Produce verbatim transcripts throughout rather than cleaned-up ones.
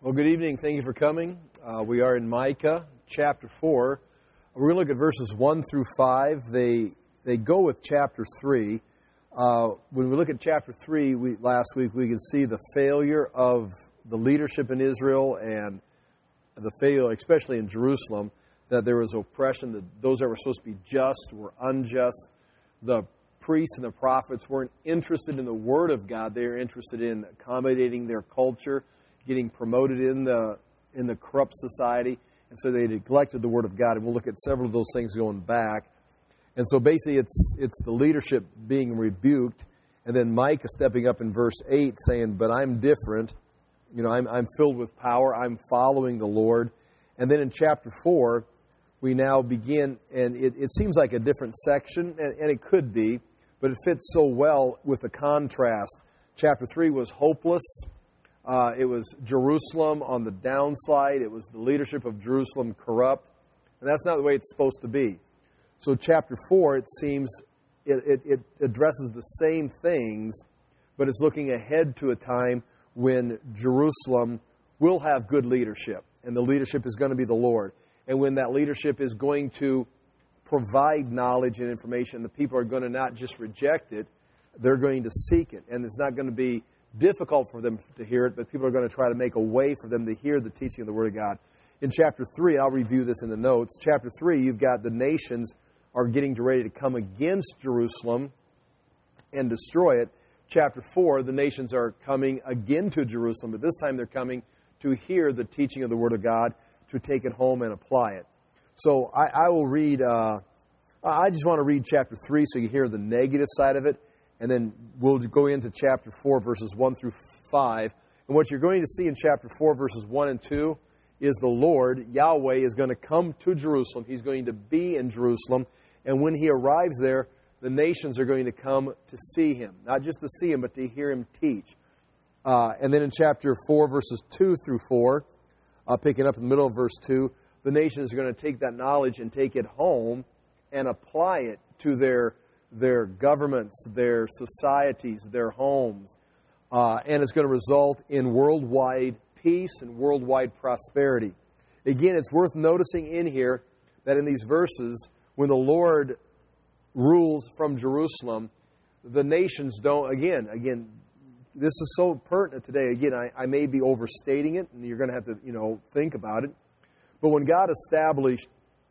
Well, good evening. Thank you for coming. Uh, we are in Micah chapter four. We're going to look at verses one through five. They they go with chapter three. Uh, when we look at chapter three, we, last week we could see the failure of the leadership in Israel and the failure, especially in Jerusalem, that there was oppression, that those that were supposed to be just were unjust. The priests and the prophets weren't interested in the Word of God. They were interested in accommodating their culture, getting promoted in the in the corrupt society, and so they neglected the Word of God. And we'll look at several of those things going back. And so basically it's it's the leadership being rebuked, and then Micah stepping up in verse eight saying, but I'm different. You know, I'm, I'm filled with power. I'm following the Lord. And then in chapter four, we now begin, and it, it seems like a different section, and, and it could be, but it fits so well with the contrast. Chapter three was hopeless. Uh, it was Jerusalem on the downslide. It was the leadership of Jerusalem corrupt. And that's not the way it's supposed to be. So chapter four, it seems, it, it, it addresses the same things, but it's looking ahead to a time when Jerusalem will have good leadership. And the leadership is going to be the Lord. And when that leadership is going to provide knowledge and information, the people are going to not just reject it, they're going to seek it. And it's not going to be difficult for them to hear it, but people are going to try to make a way for them to hear the teaching of the Word of God. In chapter three, I'll review this in the notes. Chapter three, you've got the nations are getting ready to come against Jerusalem and destroy it. Chapter four, the nations are coming again to Jerusalem, but this time they're coming to hear the teaching of the Word of God, to take it home and apply it. So I, I will read, uh, I just want to read chapter three so you hear the negative side of it, and then we'll go into chapter four, verses one through five. And what you're going to see in chapter four, verses one and two, is the Lord, Yahweh, is going to come to Jerusalem. He's going to be in Jerusalem. And when He arrives there, the nations are going to come to see Him. Not just to see Him, but to hear Him teach. Uh, and then in chapter four, verses two through four, uh, picking up in the middle of verse two, the nations are going to take that knowledge and take it home and apply it to their their governments, their societies, their homes. Uh, and it's going to result in worldwide peace and worldwide prosperity. Again, it's worth noticing in here that in these verses, when the Lord rules from Jerusalem, the nations don't, again, again, this is so pertinent today. Again, I, I may be overstating it, and you're going to have to, you know, think about it. But when God established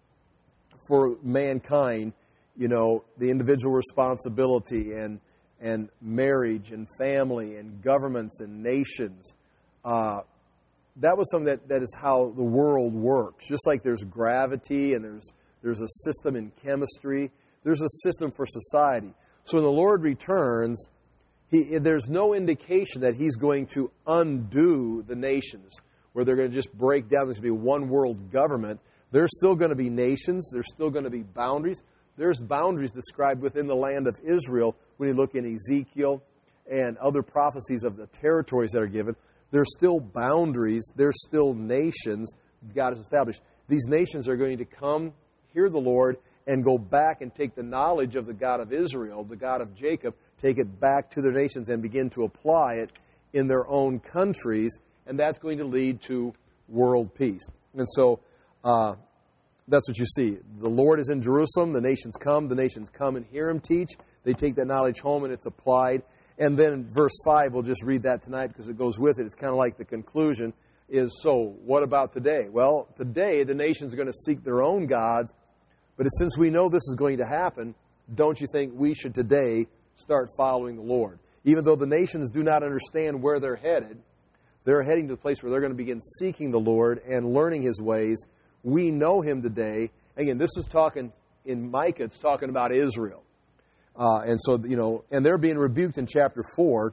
for mankind, you know, the individual responsibility and and marriage and family and governments and nations, uh, that was something that, that is how the world works. Just like there's gravity and there's there's a system in chemistry, there's a system for society. So when the Lord returns, he, there's no indication that He's going to undo the nations, where they're going to just break down. There's going to be one world government. There's still going to be nations. There's still going to be boundaries. There's boundaries described within the land of Israel when you look in Ezekiel and other prophecies of the territories that are given. There's still boundaries. There's still nations God has established. These nations are going to come, hear the Lord, and go back and take the knowledge of the God of Israel, the God of Jacob, take it back to their nations and begin to apply it in their own countries, and that's going to lead to world peace. And so uh, that's what you see. The Lord is in Jerusalem, the nations come, the nations come and hear Him teach, they take that knowledge home and it's applied. And then verse five, we'll just read that tonight because it goes with it. It's kind of like the conclusion is, so what about today? Well, today the nations are going to seek their own gods. But since we know this is going to happen, don't you think we should today start following the Lord? Even though the nations do not understand where they're headed, they're heading to the place where they're going to begin seeking the Lord and learning His ways. We know Him today. Again, this is talking, in Micah, it's talking about Israel. Uh, and so, you know, and they're being rebuked in chapter four.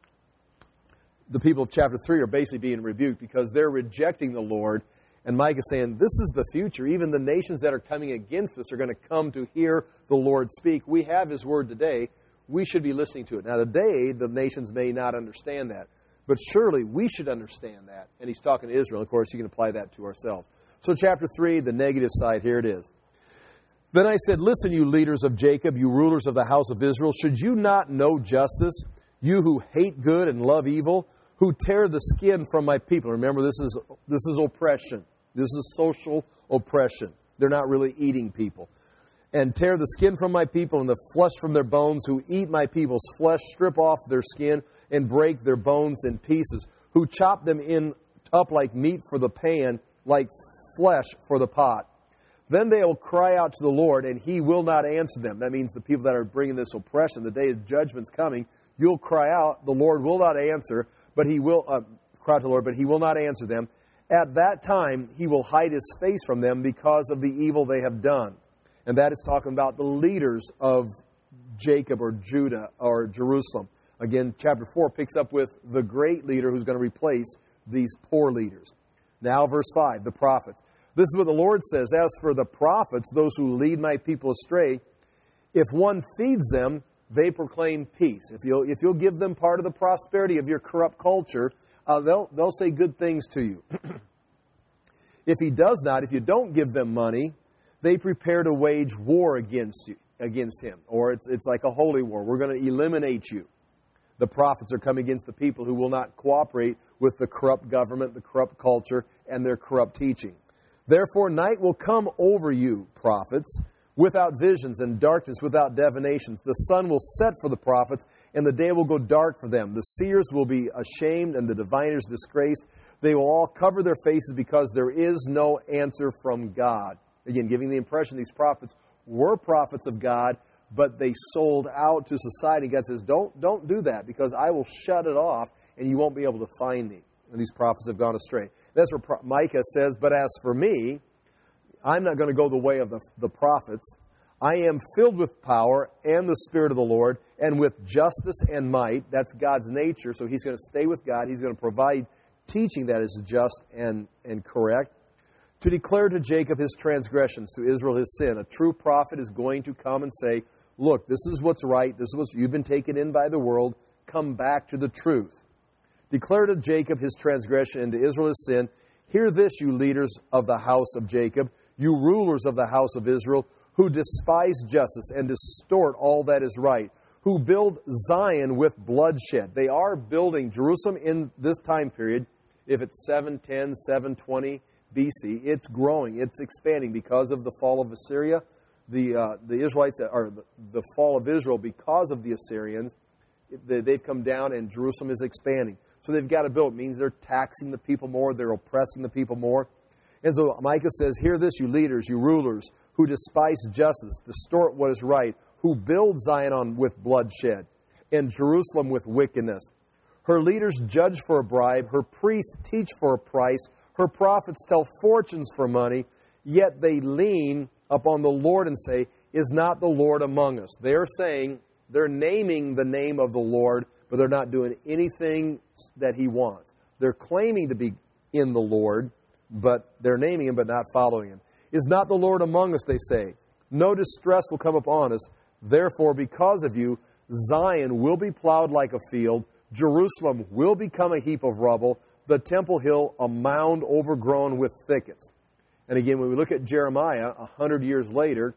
The people of chapter three are basically being rebuked because they're rejecting the Lord. And Micah is saying, this is the future. Even the nations that are coming against us are going to come to hear the Lord speak. We have His word today. We should be listening to it. Now, today, the nations may not understand that. But surely we should understand that. And He's talking to Israel. Of course, you can apply that to ourselves. So chapter three, the negative side, here it is. Then I said, listen, you leaders of Jacob, you rulers of the house of Israel, should you not know justice? You who hate good and love evil, who tear the skin from my people. Remember, this is this is oppression. This is social oppression. They're not really eating people. And tear the skin from my people and the flesh from their bones, who eat my people's flesh, strip off their skin, and break their bones in pieces, who chop them in up like meat for the pan, like flesh for the pot. Then they will cry out to the Lord, and He will not answer them. That means the people that are bringing this oppression, the day of judgment's coming, you'll cry out, the Lord will not answer, but He will, uh, cry to the Lord, but He will not answer them. At that time, He will hide His face from them because of the evil they have done. And that is talking about the leaders of Jacob or Judah or Jerusalem. Again, chapter four picks up with the great leader who's going to replace these poor leaders. Now, verse five, the prophets. This is what the Lord says. As for the prophets, those who lead my people astray, if one feeds them, they proclaim peace. If you'll, if you'll give them part of the prosperity of your corrupt culture, uh, they'll, they'll say good things to you. If he does not, if you don't give them money, they prepare to wage war against you, against him. Or it's, it's like a holy war. We're going to eliminate you. The prophets are coming against the people who will not cooperate with the corrupt government, the corrupt culture, and their corrupt teaching. Therefore, night will come over you, prophets, without visions, and darkness without divinations. The sun will set for the prophets, and the day will go dark for them. The seers will be ashamed, and the diviners disgraced. They will all cover their faces because there is no answer from God. Again, giving the impression these prophets were prophets of God, but they sold out to society. God says, don't, don't do that, because I will shut it off, and you won't be able to find me. And these prophets have gone astray. That's what Micah says, but as for me, I'm not going to go the way of the, the prophets. I am filled with power and the Spirit of the Lord, and with justice and might. That's God's nature, so He's going to stay with God. He's going to provide teaching that is just and, and correct. To declare to Jacob his transgressions, to Israel his sin. A true prophet is going to come and say, look, this is what's right. This is what you've been taken in by the world. Come back to the truth. Declare to Jacob his transgression and to Israel his sin. Hear this, you leaders of the house of Jacob, you rulers of the house of Israel, who despise justice and distort all that is right, who build Zion with bloodshed. They are building Jerusalem in this time period. If it's seven ten, seven twenty B C, it's growing, it's expanding because of the fall of Assyria. The uh, the Israelites, or the, the fall of Israel because of the Assyrians, they've come down and Jerusalem is expanding. So they've got to build. It means they're taxing the people more, they're oppressing the people more. And so Micah says, hear this, you leaders, you rulers, who despise justice, distort what is right, who build Zion on with bloodshed, and Jerusalem with wickedness. Her leaders judge for a bribe, her priests teach for a price, her prophets tell fortunes for money, yet they lean upon the Lord and say, is not the Lord among us? They're saying, they're naming the name of the Lord, but they're not doing anything that He wants. They're claiming to be in the Lord, but they're naming Him but not following Him. Is not the Lord among us, they say. No distress will come upon us. Therefore, because of you, Zion will be plowed like a field. Jerusalem will become a heap of rubble. The temple hill a mound overgrown with thickets. And again, when we look at Jeremiah, a hundred years later,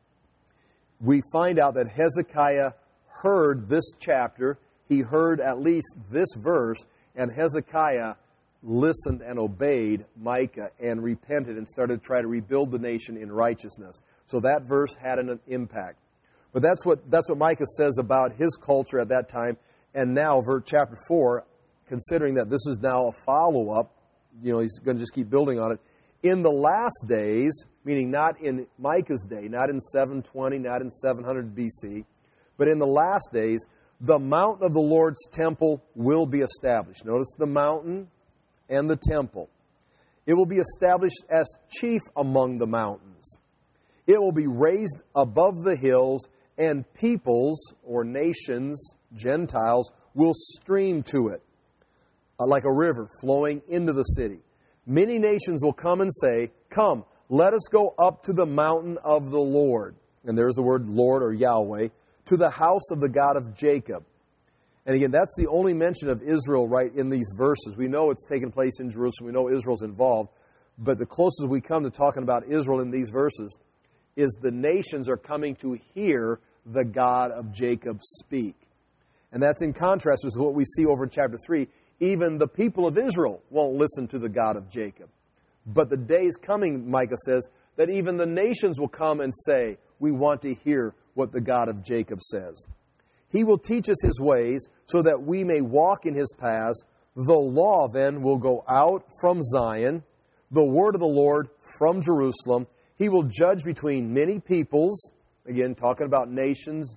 we find out that Hezekiah heard this chapter. He heard at least this verse, and Hezekiah listened and obeyed Micah and repented and started to try to rebuild the nation in righteousness. So that verse had an impact. But that's what that's what Micah says about his culture at that time. And now, verse chapter four, considering that this is now a follow-up, you know, he's going to just keep building on it. In the last days, meaning not in Micah's day, not in seven twenty, not in seven hundred B C, but in the last days, the mountain of the Lord's temple will be established. Notice the mountain and the temple. It will be established as chief among the mountains. It will be raised above the hills, and peoples or nations, Gentiles, will stream to it, like a river flowing into the city. Many nations will come and say, come, let us go up to the mountain of the Lord. And there's the word Lord or Yahweh, to the house of the God of Jacob. And again, that's the only mention of Israel right in these verses. We know it's taken place in Jerusalem. We know Israel's involved. But the closest we come to talking about Israel in these verses is the nations are coming to hear the God of Jacob speak. And that's in contrast with what we see over in chapter three. Even the people of Israel won't listen to the God of Jacob. But the day is coming, Micah says, that even the nations will come and say, we want to hear what the God of Jacob says. He will teach us his ways so that we may walk in his paths. The law then will go out from Zion, the word of the Lord from Jerusalem. He will judge between many peoples, again, talking about nations,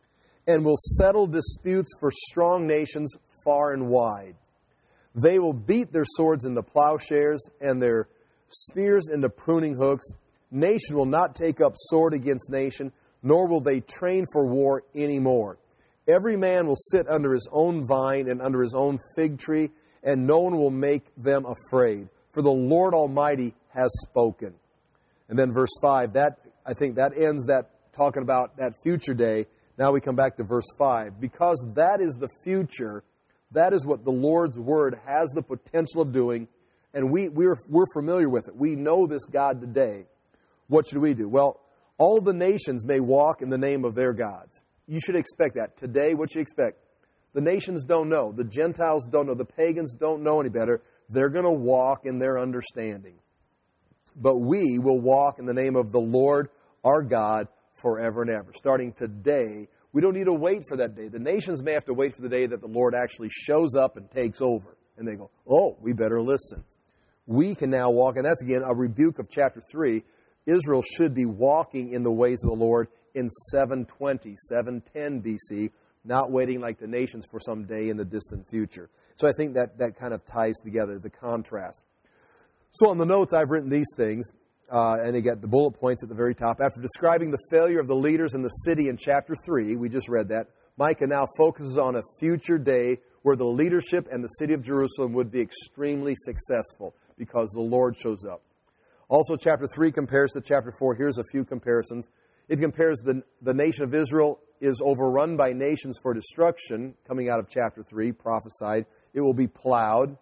and will settle disputes for strong nations far and wide. They will beat their swords into plowshares and their spears into pruning hooks. Nation will not take up sword against nation, nor will they train for war anymore. Every man will sit under his own vine and under his own fig tree, and no one will make them afraid. For the Lord Almighty has spoken. And then verse five, that I think that ends that talking about that future day. Now we come back to verse five. Because that is the future, that is what the Lord's Word has the potential of doing, and we, we're, we're familiar with it. We know this God today. What should we do? Well, all the nations may walk in the name of their gods. You should expect that. Today, what should you expect? The nations don't know. The Gentiles don't know. The pagans don't know any better. They're going to walk in their understanding. But we will walk in the name of the Lord our God forever and ever. Starting today, we don't need to wait for that day. The nations may have to wait for the day that the Lord actually shows up and takes over. And they go, oh, we better listen. We can now walk, and that's again a rebuke of chapter three. Israel should be walking in the ways of the Lord in seven twenty, seven ten B C, not waiting like the nations for some day in the distant future. So I think that, that kind of ties together the contrast. So on the notes, I've written these things, uh, and you got the bullet points at the very top. After describing the failure of the leaders in the city in chapter three, we just read that, Micah now focuses on a future day where the leadership and the city of Jerusalem would be extremely successful because the Lord shows up. Also, chapter three compares to chapter four. Here's a few comparisons. It compares the, the nation of Israel is overrun by nations for destruction, coming out of chapter three, prophesied. It will be plowed.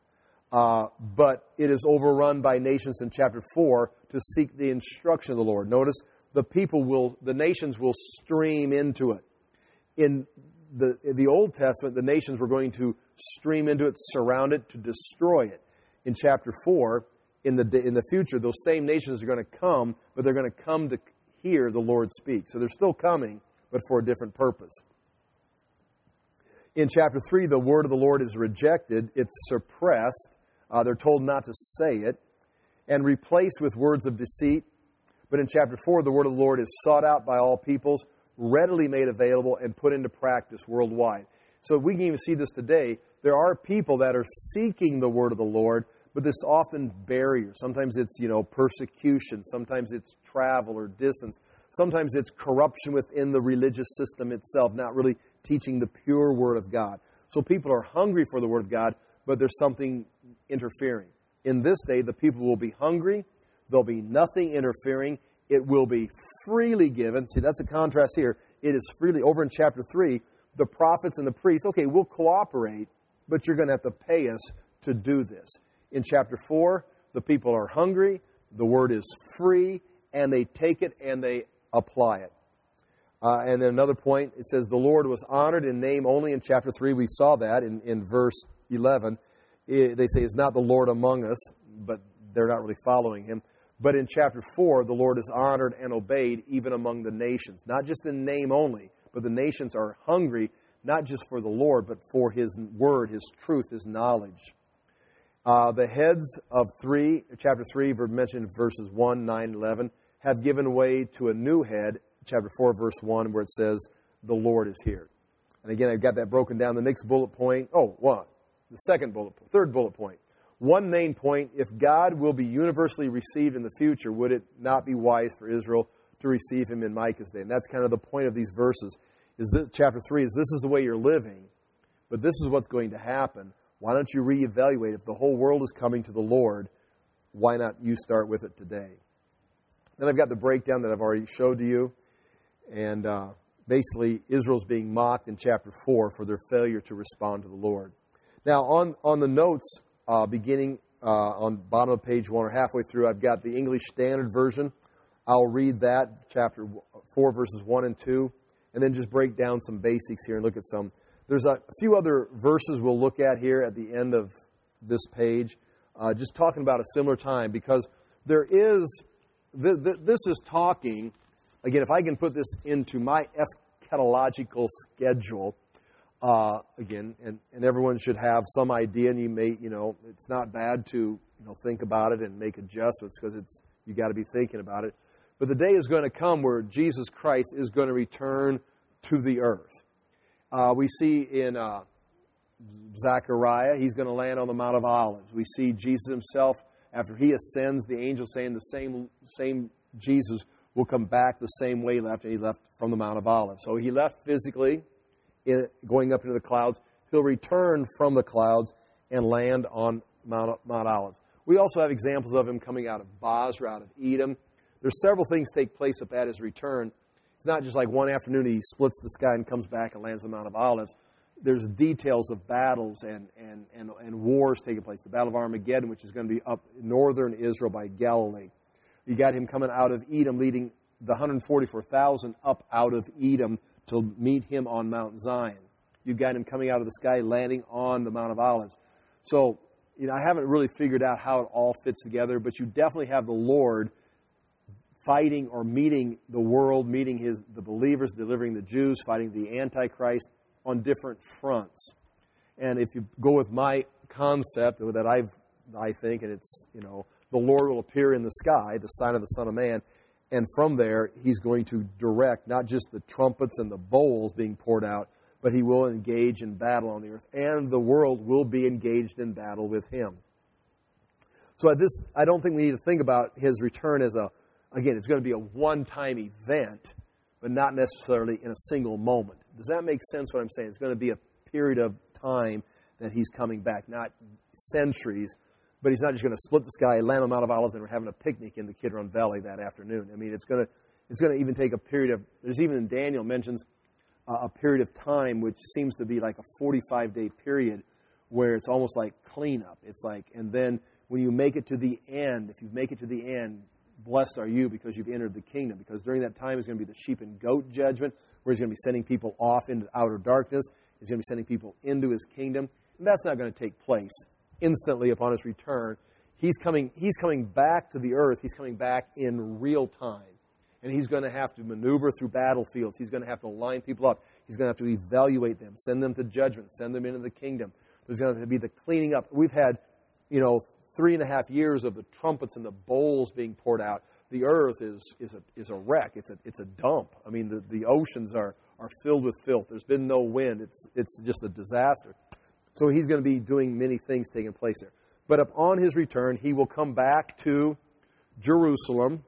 Uh, but it is overrun by nations in chapter four to seek the instruction of the Lord. Notice the people will, the nations will stream into it. In the, in the Old Testament, the nations were going to stream into it, surround it, to destroy it. In chapter four, in the in the future, those same nations are going to come, but they're going to come to hear the Lord speak. So they're still coming, but for a different purpose. In chapter three, the word of the Lord is rejected. It's suppressed. Uh, they're told not to say it, and replaced with words of deceit. But in chapter four, the word of the Lord is sought out by all peoples, readily made available, and put into practice worldwide. So we can even see this today. There are people that are seeking the word of the Lord, but there's often barriers. Sometimes it's, you know, persecution. Sometimes it's travel or distance. Sometimes it's corruption within the religious system itself, not really teaching the pure word of God. So people are hungry for the word of God, but there's something interfering. In this day, the people will be hungry. There'll be nothing interfering. It will be freely given. See, that's a contrast here. It is freely. Over in chapter three, the prophets and the priests, okay, we'll cooperate, but you're going to have to pay us to do this. In chapter four, the people are hungry, the word is free, and they take it and they apply it. Uh, and then another point, it says the Lord was honored in name only in chapter three. We saw that in, in verse eleven. It, they say it's not the Lord among us, but they're not really following him. But in chapter four, the Lord is honored and obeyed even among the nations. Not just in name only, but the nations are hungry, not just for the Lord, but for his word, his truth, his knowledge. Uh, the heads of three, chapter three, mentioned verses one, nine, eleven, have given way to a new head, chapter four, verse one, where it says, the Lord is here. And again, I've got that broken down. The next bullet point, oh, one, the second bullet, third bullet point. One main point, if God will be universally received in the future, would it not be wise for Israel to receive him in Micah's day? And that's kind of the point of these verses. Is this, chapter three is this is the way you're living, but this is what's going to happen. Why don't you reevaluate? If the whole world is coming to the Lord, why not you start with it today? Then I've got the breakdown that I've already showed to you. And uh, basically, Israel's being mocked in chapter four for their failure to respond to the Lord. Now, on, on the notes, uh, beginning uh, on bottom of page one or halfway through, I've got the English Standard Version. I'll read that, chapter four, verses one and two, and then just break down some basics here and look at some. There's a few other verses we'll look at here at the end of this page, uh, just talking about a similar time, because there is, th- th- this is talking, again, if I can put this into my eschatological schedule, uh, again, and, and everyone should have some idea, and you may, you know, it's not bad to, you know, think about it and make adjustments, because it's, you got to be thinking about it. But the day is going to come where Jesus Christ is going to return to the earth. Uh, we see in uh, Zechariah, he's going to land on the Mount of Olives. We see Jesus himself, after he ascends, the angel saying the same same Jesus will come back the same way he left, and he left from the Mount of Olives. So he left physically, in, going up into the clouds. He'll return from the clouds and land on Mount, Mount Olives. We also have examples of him coming out of Bozrah, out of Edom. There's several things take place up at his return. It's not just like one afternoon he splits the sky and comes back and lands on the Mount of Olives. There's details of battles and, and, and, and wars taking place. The Battle of Armageddon, which is going to be up in northern Israel by Galilee. You got him coming out of Edom, leading the one hundred forty-four thousand up out of Edom to meet him on Mount Zion. You've got him coming out of the sky, landing on the Mount of Olives. So, you know, I haven't really figured out how it all fits together, but you definitely have the Lord fighting or meeting the world, meeting his the believers, delivering the Jews, fighting the Antichrist on different fronts. And if you go with my concept that I've, I think, and it's, you know, the Lord will appear in the sky, the sign of the Son of Man, and from there he's going to direct not just the trumpets and the bowls being poured out, but he will engage in battle on the earth, and the world will be engaged in battle with him. So at this, I don't think we need to think about his return as a, again, it's going to be a one-time event, but not necessarily in a single moment. Does that make sense what I'm saying? It's going to be a period of time that he's coming back, not centuries, but he's not just going to split the sky, land on the Mount of Olives, and we're having a picnic in the Kidron Valley that afternoon. I mean, it's going to it's going to even take a period of, there's even in Daniel mentions uh, a period of time which seems to be like a forty-five day period where it's almost like cleanup. It's like, and then when you make it to the end, if you make it to the end, blessed are you because you've entered the kingdom. Because during that time is going to be the sheep and goat judgment, where he's going to be sending people off into outer darkness. He's going to be sending people into his kingdom. And that's not going to take place instantly upon his return. He's coming, he's coming back to the earth. He's coming back in real time. And he's going to have to maneuver through battlefields. He's going to have to line people up. He's going to have to evaluate them, send them to judgment, send them into the kingdom. There's going to have to be the cleaning up. We've had, you know, three and a half years of the trumpets and the bowls being poured out. The earth is is a is a wreck. It's a it's a dump. I mean, the, the oceans are, are filled with filth. There's been no wind. It's it's just a disaster. So he's going to be doing many things taking place there. But upon his return, he will come back to Jerusalem.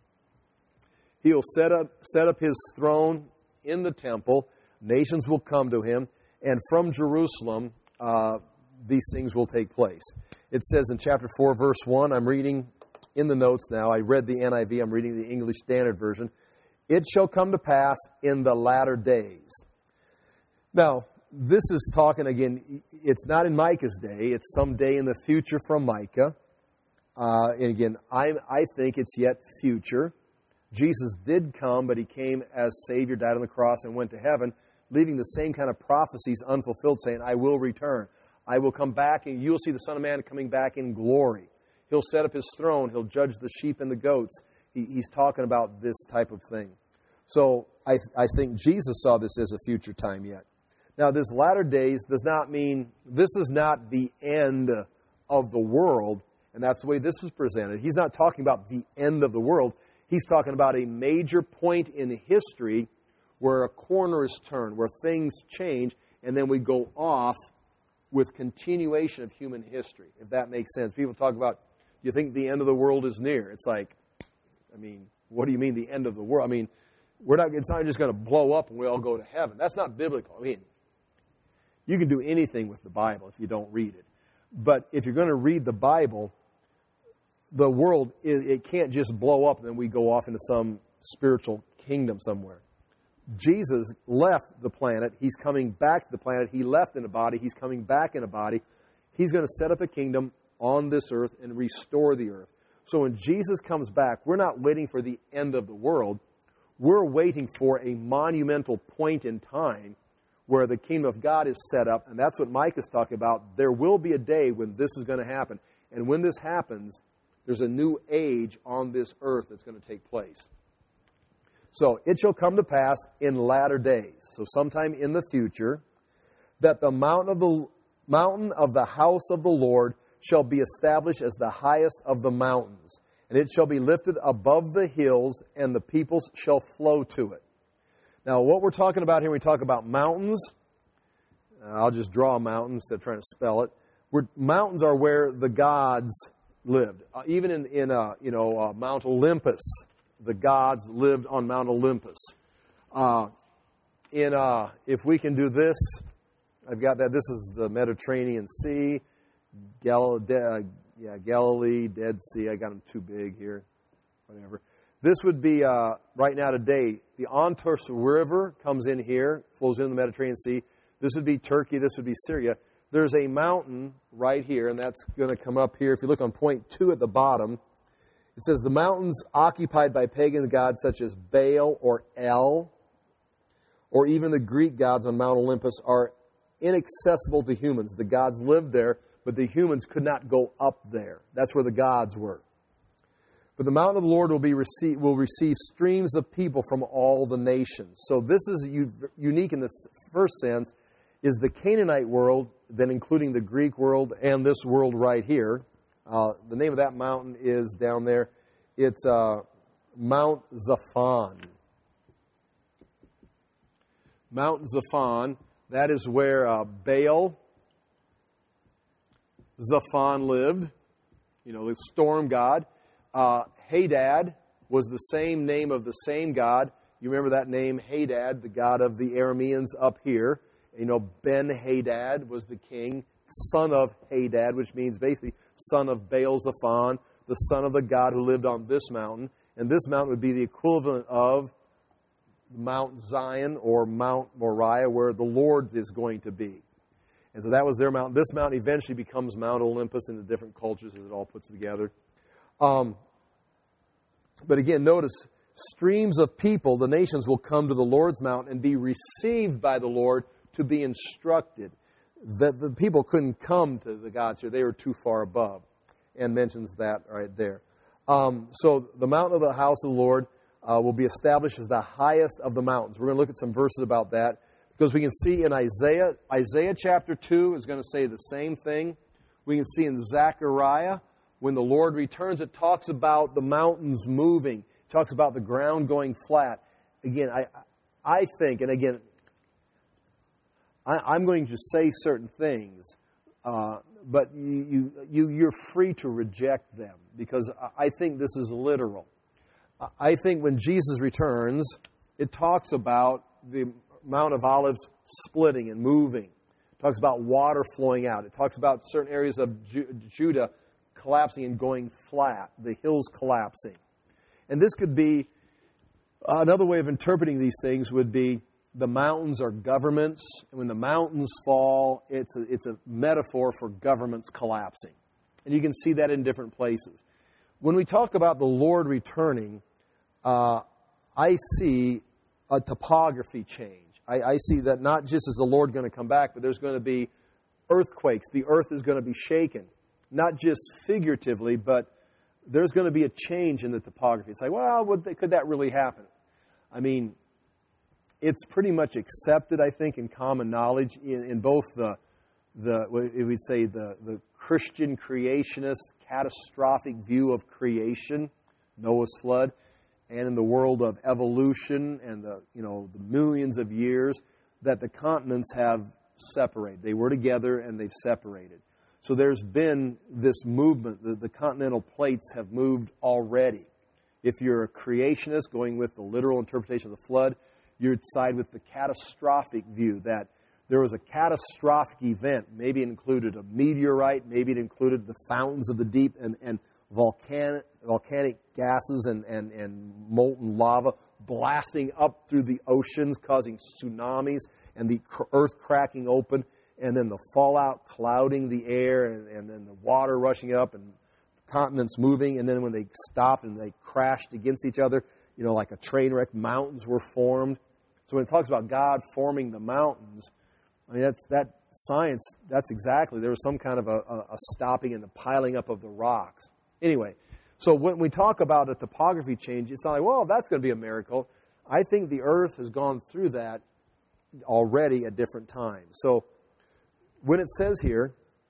He'll set up set up his throne in the temple. Nations will come to him, and from Jerusalem, uh, these things will take place. It says in chapter four, verse one, I'm reading in the notes now. I read the N I V. I'm reading the English Standard Version. It shall come to pass in the latter days. Now, this is talking, again, it's not in Micah's day. It's some day in the future from Micah. Uh, and again, I, I think it's yet future. Jesus did come, but he came as Savior, died on the cross, and went to heaven, leaving the same kind of prophecies unfulfilled, saying, I will return. I will come back, and you'll see the Son of Man coming back in glory. He'll set up his throne. He'll judge the sheep and the goats. He, he's talking about this type of thing. So I, I think Jesus saw this as a future time yet. Now, this latter days does not mean, this is not the end of the world, and that's the way this was presented. He's not talking about the end of the world. He's talking about a major point in history where a corner is turned, where things change, and then we go off with continuation of human history, if that makes sense. People talk about, you think the end of the world is near? It's like, I mean, what do you mean the end of the world? I mean, we're not. It's not just going to blow up and we all go to heaven. That's not biblical. I mean, you can do anything with the Bible if you don't read it. But if you're going to read the Bible, the world, it, it can't just blow up and then we go off into some spiritual kingdom somewhere. Jesus left the planet. He's coming back to the planet. He left in a body. He's coming back in a body. He's going to set up a kingdom on this earth and restore the earth. So when Jesus comes back, we're not waiting for the end of the world. We're waiting for a monumental point in time where the kingdom of God is set up, and that's what Micah is talking about. There will be a day when this is going to happen. And when this happens, there's a new age on this earth that's going to take place. So, it shall come to pass in latter days, so sometime in the future, that the mountain of the mountain of the house of the Lord shall be established as the highest of the mountains, and it shall be lifted above the hills, and the peoples shall flow to it. Now, what we're talking about here, when we talk about mountains, I'll just draw a mountain instead of trying to spell it. We're, mountains are where the gods lived. Uh, even in, in uh, you know, uh, Mount Olympus, the gods lived on Mount Olympus. Uh, in uh, if we can do this, I've got that. This is the Mediterranean Sea, Gal- uh, yeah, Galilee, Dead Sea. I got them too big here. Whatever. This would be, uh, right now today, the Antares River comes in here, flows into the Mediterranean Sea. This would be Turkey. This would be Syria. There's a mountain right here, and that's going to come up here. If you look on point two at the bottom, it says, the mountains occupied by pagan gods such as Baal or El, or even the Greek gods on Mount Olympus, are inaccessible to humans. The gods lived there, but the humans could not go up there. That's where the gods were. But the mountain of the Lord will be receive, will receive streams of people from all the nations. So this is u- unique in the first sense, is the Canaanite world, then including the Greek world and this world right here. Uh, the name of that mountain is down there. It's uh, Mount Zaphon. Mount Zaphon, that is where uh, Baal Zaphon lived, you know, the storm god. Uh, Hadad was the same name of the same God. You remember that name, Hadad, the god of the Arameans up here. You know, Ben-Hadad was the king, son of Hadad, which means basically son of Baal-Zephon, the son of the god who lived on this mountain. And this mountain would be the equivalent of Mount Zion or Mount Moriah, where the Lord is going to be. And so that was their mountain. This mountain eventually becomes Mount Olympus in the different cultures as it all puts together. Um, but again, notice, streams of people, the nations, will come to the Lord's mountain and be received by the Lord to be instructed. That the people couldn't come to the gods here. They were too far above. And mentions that right there. Um, so the mountain of the house of the Lord uh, will be established as the highest of the mountains. We're going to look at some verses about that. Because we can see in Isaiah, Isaiah chapter two is going to say the same thing. We can see in Zechariah, when the Lord returns, it talks about the mountains moving. It talks about the ground going flat. Again, I I think, and again, I, I'm going to say certain things, uh, but you, you, you're free to reject them, because I think this is literal. I think when Jesus returns, it talks about the Mount of Olives splitting and moving. It talks about water flowing out. It talks about certain areas of Ju- Judah collapsing and going flat, the hills collapsing. And this could be, uh, another way of interpreting these things would be the mountains are governments, and when the mountains fall, it's a, it's a metaphor for governments collapsing. And you can see that in different places. When we talk about the Lord returning, uh, I see a topography change. I, I see that not just is the Lord going to come back, but there's going to be earthquakes. The earth is going to be shaken. Not just figuratively, but there's going to be a change in the topography. It's like, well, would they, could that really happen? I mean, it's pretty much accepted, I think, in common knowledge in, in both the, the we'd say, the, the Christian creationist catastrophic view of creation, Noah's flood, and in the world of evolution and the, you know, the millions of years that the continents have separated. They were together and they've separated. So there's been this movement. The, the continental plates have moved already. If you're a creationist going with the literal interpretation of the flood, you'd side with the catastrophic view that there was a catastrophic event. Maybe it included a meteorite. Maybe it included the fountains of the deep and, and volcanic, volcanic gases and, and, and molten lava blasting up through the oceans, causing tsunamis and the earth cracking open, and then the fallout clouding the air, and, and then the water rushing up and continents moving. And then when they stopped and they crashed against each other, you know, like a train wreck, mountains were formed. So when it talks about God forming the mountains, I mean, that's that science, that's exactly, there was some kind of a, a, a stopping and the piling up of the rocks. Anyway, so when we talk about a topography change, it's not like, well, that's going to be a miracle. I think the earth has gone through that already at different times. So when it says here,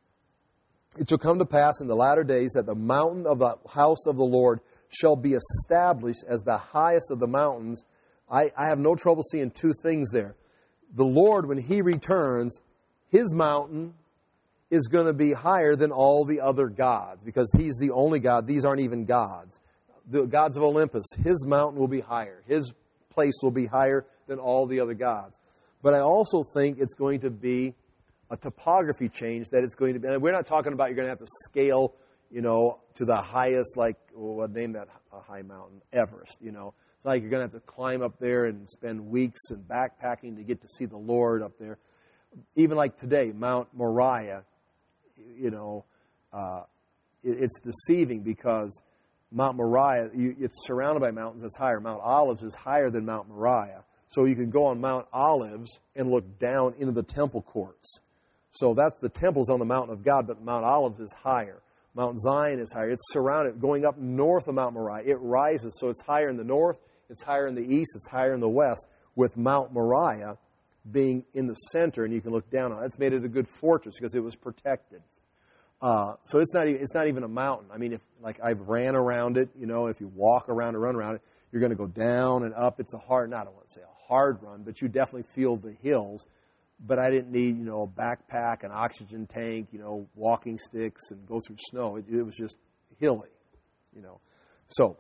it shall come to pass in the latter days that the mountain of the house of the Lord shall be established as the highest of the mountains. I, I have no trouble seeing two things there. The Lord, when He returns, His mountain is going to be higher than all the other gods because He's the only God. These aren't even gods. The gods of Olympus, His mountain will be higher. His place will be higher than all the other gods. But I also think it's going to be a topography change that it's going to be. And we're not talking about you're going to have to scale, you know, to the highest, like, well, what name that a high mountain? Everest, you know. It's like you're going to have to climb up there and spend weeks and backpacking to get to see the Lord up there. Even like today, Mount Moriah, you know, uh, it, it's deceiving because Mount Moriah, you, it's surrounded by mountains that's higher. Mount Olives is higher than Mount Moriah. So you can go on Mount Olives and look down into the temple courts. So that's the temple's on the mountain of God, but Mount Olives is higher. Mount Zion is higher. It's surrounded, going up north of Mount Moriah. It rises, so it's higher in the north, it's higher in the east, it's higher in the west, with Mount Moriah being in the center, and you can look down on it. That's made it a good fortress because it was protected. Uh, so it's not even, it's not even a mountain. I mean, if like I've ran around it, you know, if you walk around or run around it, you're going to go down and up. It's a hard, not I don't want to say a hard run, but you definitely feel the hills. But I didn't need, you know, a backpack, an oxygen tank, you know, walking sticks, and go through snow. It, it was just hilly, you know. So,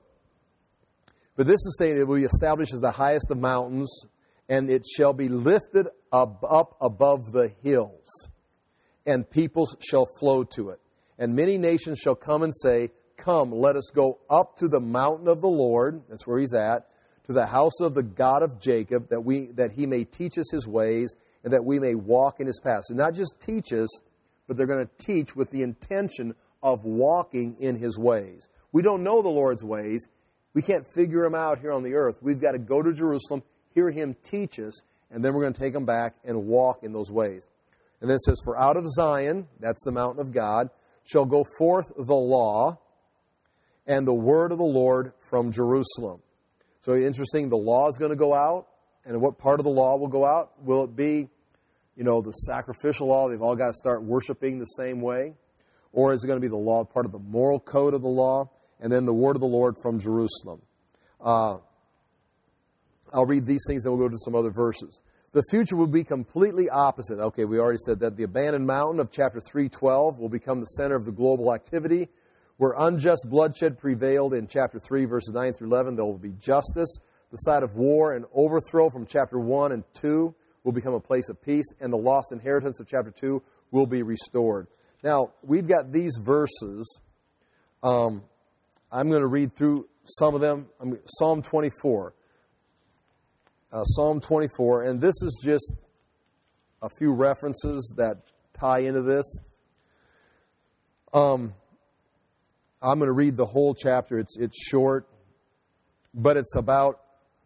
but this is stated, it will be established as the highest of mountains, and it shall be lifted up, up above the hills, and peoples shall flow to it. And many nations shall come and say, come, let us go up to the mountain of the Lord, that's where He's at, to the house of the God of Jacob, that we that He may teach us His ways, and that we may walk in His paths. And not just teach us, but they're going to teach with the intention of walking in His ways. We don't know the Lord's ways. We can't figure Him out here on the earth. We've got to go to Jerusalem, hear Him teach us, and then we're going to take Him back and walk in those ways. And then it says, for out of Zion, that's the mountain of God, shall go forth the law and the word of the Lord from Jerusalem. So interesting, the law is going to go out. And what part of the law will go out? Will it be, you know, the sacrificial law? They've all got to start worshiping the same way. Or is it going to be the law, part of the moral code of the law? And then the word of the Lord from Jerusalem. Uh, I'll read these things, then we'll go to some other verses. The future will be completely opposite. Okay, we already said that. The abandoned mountain of chapter three twelve will become the center of the global activity. Where unjust bloodshed prevailed in chapter three, verses nine through eleven, there will be justice. The side of war and overthrow from chapter one and two will become a place of peace, and the lost inheritance of chapter two will be restored. Now, we've got these verses. Um, I'm going to read through some of them. I'm, Psalm twenty-four. Uh, Psalm twenty-four, and this is just a few references that tie into this. Um, I'm going to read the whole chapter. It's it's short, but it's about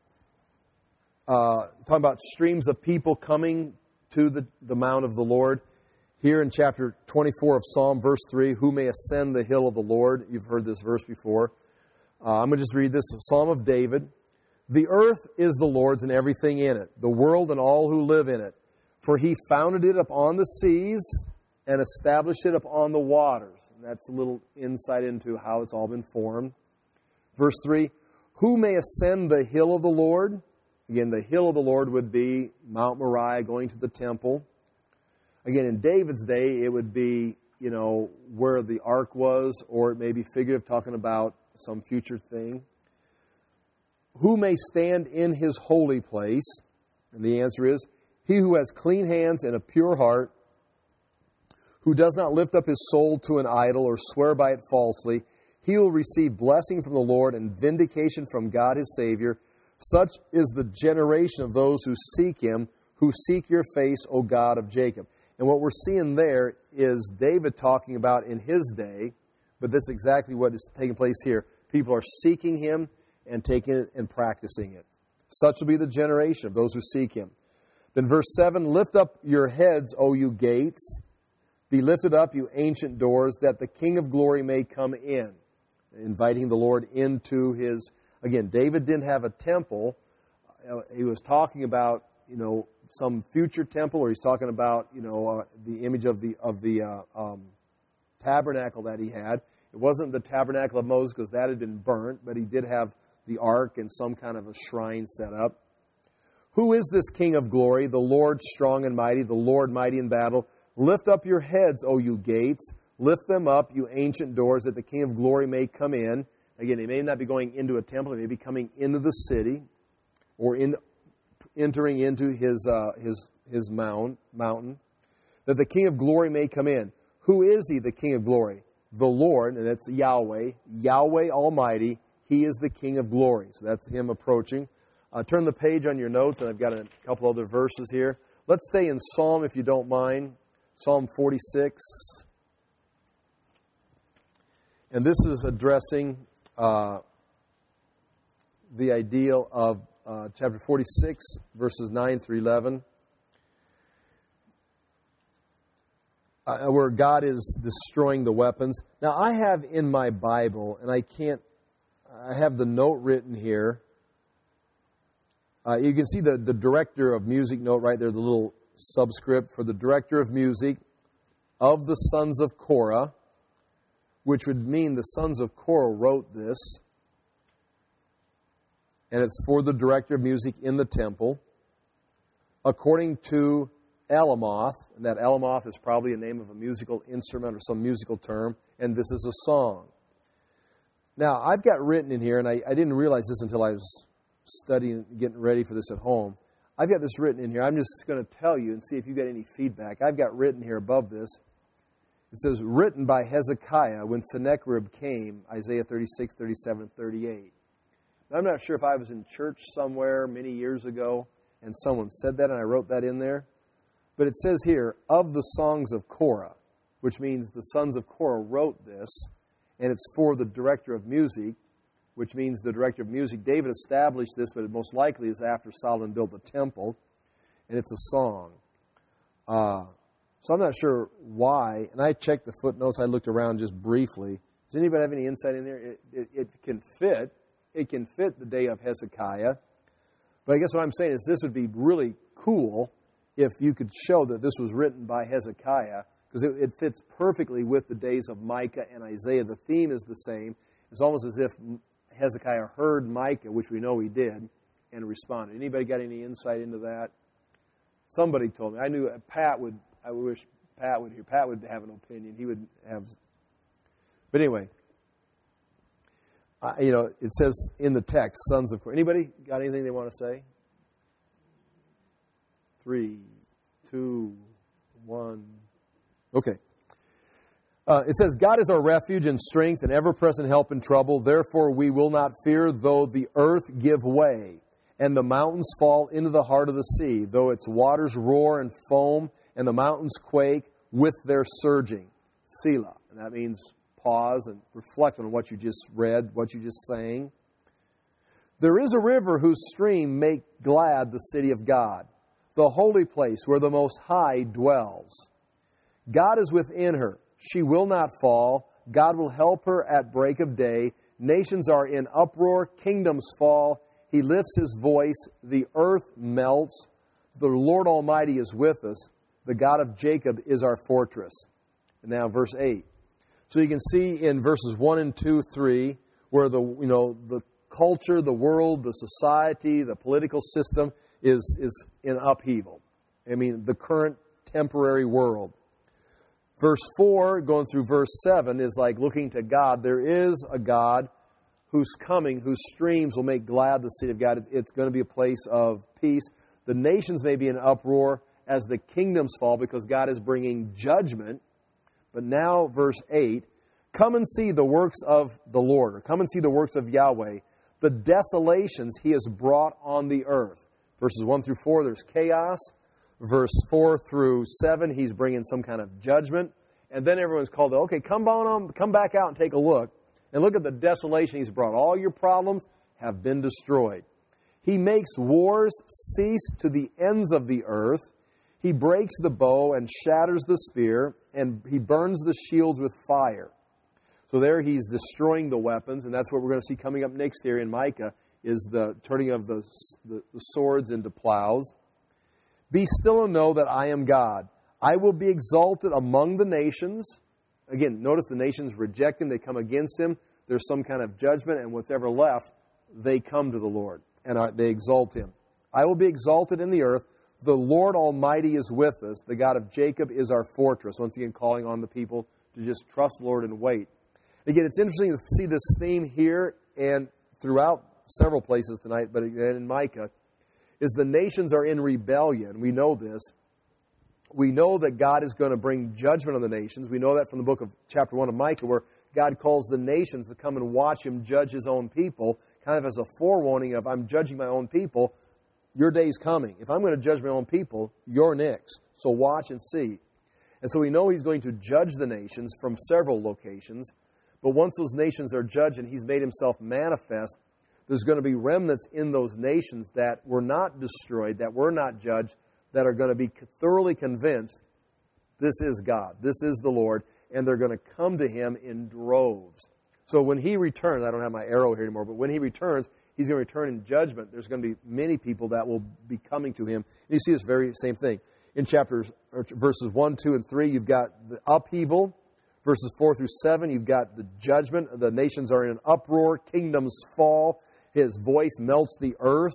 uh, talking about streams of people coming to the, the mount of the Lord. Here in chapter twenty-four of Psalm, verse three, who may ascend the hill of the Lord? You've heard this verse before. Uh, I'm going to just read this, Psalm of David. The earth is the Lord's and everything in it, the world and all who live in it. For He founded it upon the seas and established it upon the waters. And that's a little insight into how it's all been formed. Verse three, who may ascend the hill of the Lord? Again, the hill of the Lord would be Mount Moriah, going to the temple. Again, in David's day, it would be, you know, where the ark was, or it may be figurative, talking about some future thing. Who may stand in His holy place? And the answer is, he who has clean hands and a pure heart, who does not lift up his soul to an idol or swear by it falsely, he will receive blessing from the Lord and vindication from God His Savior. Such is the generation of those who seek Him, who seek your face, O God of Jacob. And what we're seeing there is David talking about in his day, but that's exactly what is taking place here. People are seeking Him and taking it and practicing it. Such will be the generation of those who seek him. Then verse seven, lift up your heads, O you gates. Be lifted up, you ancient doors, that the King of glory may come in. Inviting the Lord into his... Again, David didn't have a temple. He was talking about, you know, some future temple, or he's talking about, you know, uh, the image of the of the uh, um, tabernacle that he had. It wasn't the tabernacle of Moses because that had been burnt, but he did have the ark and some kind of a shrine set up. Who is this King of glory? The Lord strong and mighty, the Lord mighty in battle. Lift up your heads, O you gates. Lift them up, you ancient doors, that the King of glory may come in. Again, he may not be going into a temple. He may be coming into the city or in entering into his uh, his his mount, mountain, that the King of glory may come in. Who is he, the King of glory? The Lord, and that's Yahweh, Yahweh Almighty. He is the King of glory. So that's him approaching. Uh, turn the page on your notes, and I've got a couple other verses here. Let's stay in Psalm, if you don't mind. Psalm forty-six. And this is addressing uh, the ideal of uh, chapter forty-six, verses nine through eleven. Uh, where God is destroying the weapons. Now, I have in my Bible, and I can't, I have the note written here. Uh, you can see the, the director of music note right there, the little subscript for the director of music of the sons of Korah, which would mean the sons of Korah wrote this. And it's for the director of music in the temple. According to Alamoth, and that Alamoth is probably a name of a musical instrument or some musical term, and this is a song. Now, I've got written in here, and I, I didn't realize this until I was studying, getting ready for this at home. I've got this written in here. I'm just going to tell you and see if you get any feedback. I've got written here above this. It says, written by Hezekiah when Sennacherib came, Isaiah thirty-six, thirty-seven, and thirty-eight. Now, I'm not sure if I was in church somewhere many years ago and someone said that and I wrote that in there. But it says here, of the songs of Korah, which means the sons of Korah wrote this, and it's for the director of music, which means the director of music. David established this, but it most likely is after Solomon built the temple, and it's a song. Uh, so I'm not sure why, and I checked the footnotes. I looked around just briefly. Does anybody have any insight in there? It, it, it can fit. It can fit the day of Hezekiah. But I guess what I'm saying is this would be really cool if you could show that this was written by Hezekiah, because it, it fits perfectly with the days of Micah and Isaiah. The theme is the same. It's almost as if Hezekiah heard Micah, which we know he did, and responded. Anybody got any insight into that? Somebody told me. I knew Pat would, I wish Pat would hear. Pat would have an opinion. He would have. But anyway, uh, you know, it says in the text, sons of Korah. Anybody got anything they want to say? Three, two, one. Okay. Uh, it says, God is our refuge and strength and ever-present help in trouble. Therefore we will not fear, though the earth give way and the mountains fall into the heart of the sea, though its waters roar and foam and the mountains quake with their surging. Selah. And that means pause and reflect on what you just read, what you just sang. There is a river whose stream make glad the city of God, the holy place where the Most High dwells. God is within her. She will not fall. God will help her at break of day. Nations are in uproar. Kingdoms fall. He lifts his voice. The earth melts. The Lord Almighty is with us. The God of Jacob is our fortress. And now verse eight. So you can see in verses one and two, three, where the, you know, the culture, the world, the society, the political system is, is in upheaval. I mean, the current temporary world. Verse four, going through verse seven, is like looking to God. There is a God who's coming, whose streams will make glad the city of God. It's going to be a place of peace. The nations may be in uproar as the kingdoms fall because God is bringing judgment. But now, verse eight, come and see the works of the Lord, or come and see the works of Yahweh, the desolations he has brought on the earth. Verses one through four, there's chaos. Verse four through seven, he's bringing some kind of judgment. And then everyone's called, okay, come on, come back out and take a look. And look at the desolation he's brought. All your problems have been destroyed. He makes wars cease to the ends of the earth. He breaks the bow and shatters the spear, and he burns the shields with fire. So there he's destroying the weapons, and that's what we're going to see coming up next here in Micah, is the turning of the, the, the swords into plows. Be still and know that I am God. I will be exalted among the nations. Again, notice the nations reject him. They come against him. There's some kind of judgment, and what's ever left, they come to the Lord, and are, they exalt him. I will be exalted in the earth. The Lord Almighty is with us. The God of Jacob is our fortress. Once again, calling on the people to just trust the Lord and wait. Again, it's interesting to see this theme here and throughout several places tonight, but again in Micah, is the nations are in rebellion. We know this. We know that God is going to bring judgment on the nations. We know that from the book of chapter one of Micah, where God calls the nations to come and watch him judge his own people, kind of as a forewarning of, I'm judging my own people. Your day's coming. If I'm going to judge my own people, you're next. So watch and see. And so we know he's going to judge the nations from several locations. But once those nations are judged and he's made himself manifest, there's going to be remnants in those nations that were not destroyed, that were not judged, that are going to be thoroughly convinced this is God, this is the Lord, and they're going to come to him in droves. So when he returns, I don't have my arrow here anymore, but when he returns, he's going to return in judgment. There's going to be many people that will be coming to him. And you see this very same thing. In chapters, verses one, two, and three, you've got the upheaval. Verses four through seven, you've got the judgment. The nations are in an uproar. Kingdoms fall. His voice melts the earth.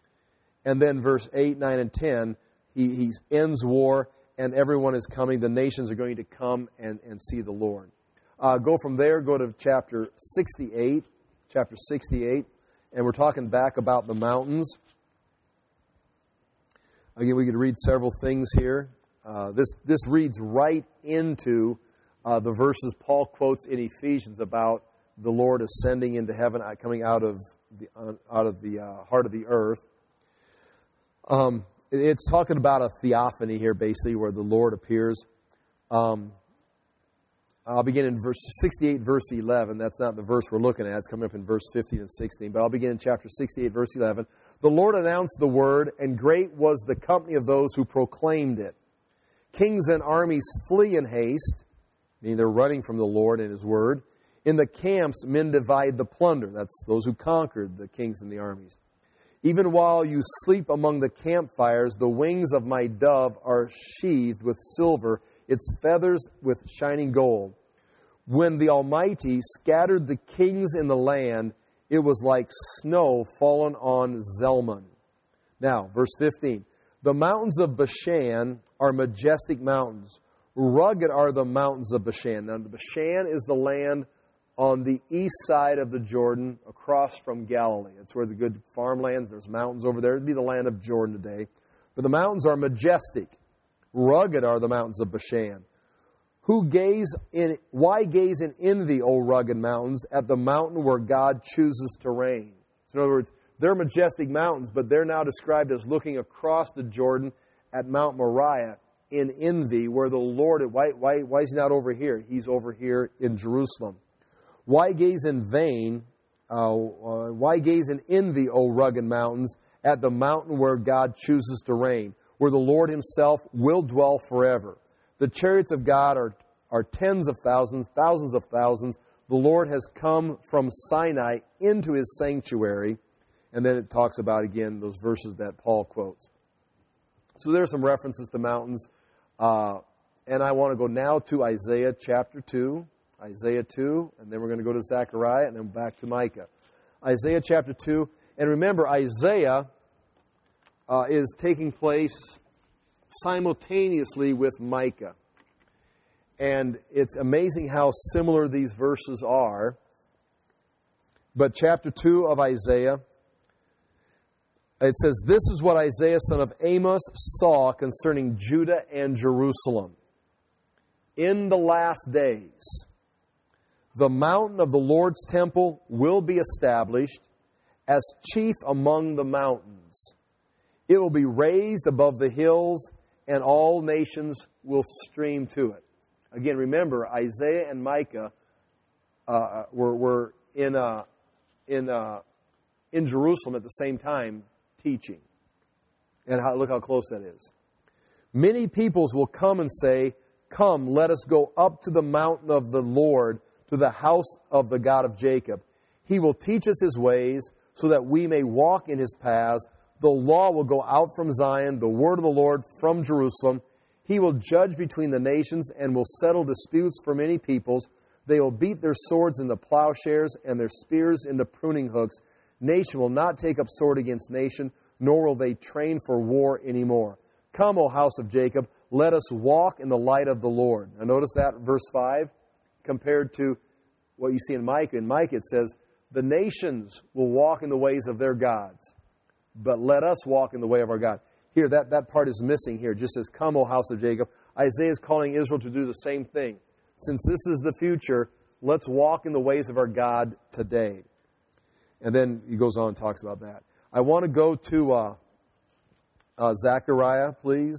And then verse eight, nine, and ten, he, he ends war, and everyone is coming. The nations are going to come and, and see the Lord. Uh, go from there, go to chapter sixty-eight. Chapter sixty-eight. And we're talking back about the mountains. Again, we could read several things here. Uh, this, this reads right into uh, the verses Paul quotes in Ephesians about the Lord ascending into heaven, coming out of the, uh, out of the uh, heart of the earth. Um, it's talking about a theophany here, basically, where the Lord appears. Um, I'll begin in verse sixty-eight, verse eleven. That's not the verse we're looking at. It's coming up in verse fifteen and sixteen. But I'll begin in chapter sixty-eight, verse eleven. The Lord announced the word, and great was the company of those who proclaimed it. Kings and armies flee in haste, meaning they're running from the Lord and his word. In the camps, men divide the plunder. That's those who conquered the kings and the armies. Even while you sleep among the campfires, the wings of my dove are sheathed with silver, its feathers with shining gold. When the Almighty scattered the kings in the land, it was like snow fallen on Zelman. Now, verse fifteen. The mountains of Bashan are majestic mountains. Rugged are the mountains of Bashan. Now, Bashan is the land on the east side of the Jordan, across from Galilee. It's where the good farmlands, there's mountains over there. It'd be the land of Jordan today. But the mountains are majestic. Rugged are the mountains of Bashan. Who gaze in? Why gaze in envy, O rugged mountains, at the mountain where God chooses to reign? So in other words, they're majestic mountains, but they're now described as looking across the Jordan at Mount Moriah in envy, where the Lord, why, why, why is he not over here? He's over here in Jerusalem. Why gaze in vain, uh, uh, why gaze in envy, O rugged mountains, at the mountain where God chooses to reign, where the Lord himself will dwell forever? The chariots of God are, are tens of thousands, thousands of thousands. The Lord has come from Sinai into his sanctuary. And then it talks about, again, those verses that Paul quotes. So there are some references to mountains. Uh, and I want to go now to Isaiah chapter two. Isaiah two, and then we're going to go to Zechariah, and then back to Micah. Isaiah chapter two. And remember, Isaiah uh, is taking place simultaneously with Micah. And it's amazing how similar these verses are. But chapter two of Isaiah, it says, this is what Isaiah son of Amos saw concerning Judah and Jerusalem. In the last days, the mountain of the Lord's temple will be established as chief among the mountains. It will be raised above the hills, and all nations will stream to it. Again, remember, Isaiah and Micah uh, were, were in a, in a in Jerusalem at the same time teaching. And how, look how close that is. Many peoples will come and say, "Come, let us go up to the mountain of the Lord, to the house of the God of Jacob. He will teach us his ways, so that we may walk in his paths. The law will go out from Zion, the word of the Lord from Jerusalem. He will judge between the nations and will settle disputes for many peoples. They will beat their swords into plowshares and their spears into pruning hooks. Nation will not take up sword against nation, nor will they train for war anymore. Come, O house of Jacob, let us walk in the light of the Lord." Now notice that, verse five, compared to what you see in Micah. In Micah it says, the nations will walk in the ways of their gods, but let us walk in the way of our God. Here, that, that part is missing here. It just says, "Come, O house of Jacob." Isaiah is calling Israel to do the same thing. Since this is the future, let's walk in the ways of our God today. And then he goes on and talks about that. I want to go to uh, uh, Zechariah, please.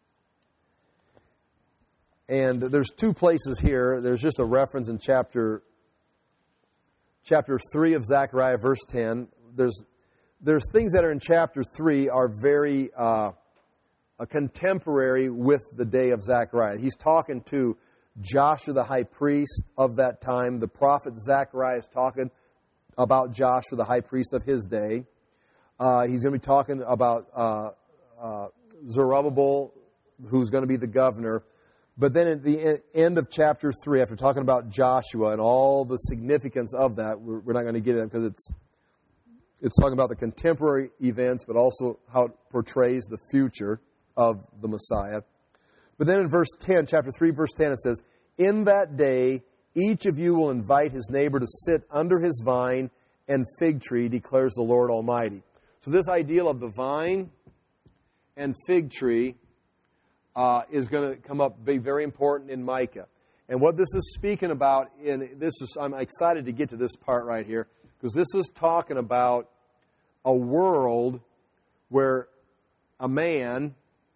And there's two places here. There's just a reference in chapter chapter three of Zechariah, verse ten. There's there's things that are in chapter three are very uh, a contemporary with the day of Zechariah. He's talking to Joshua, the high priest of that time. The prophet Zechariah is talking about Joshua, the high priest of his day. Uh, he's going to be talking about uh, uh, Zerubbabel, who's going to be the governor. But then at the end of chapter three, after talking about Joshua and all the significance of that, we're, we're not going to get into it because it's it's talking about the contemporary events, but also how it portrays the future of the Messiah. But then in verse ten, chapter three, verse ten, it says, "In that day, each of you will invite his neighbor to sit under his vine and fig tree, declares the Lord Almighty." So this ideal of the vine and fig tree uh, is going to come up, be very important in Micah. And what this is speaking about, in this is, I'm excited to get to this part right here, because this is talking about a world where a man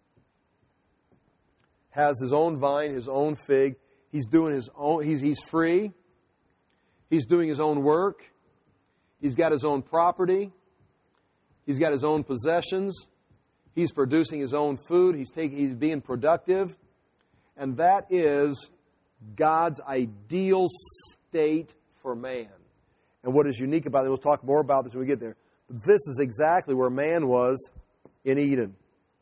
has his own vine, his own fig. He's doing his own, he's, he's free. He's doing his own work. He's got his own property. He's got his own possessions. He's producing his own food. He's taking, he's being productive. And that is God's ideal state for man. And what is unique about it, we'll talk more about this when we get there. But this is exactly where man was in Eden.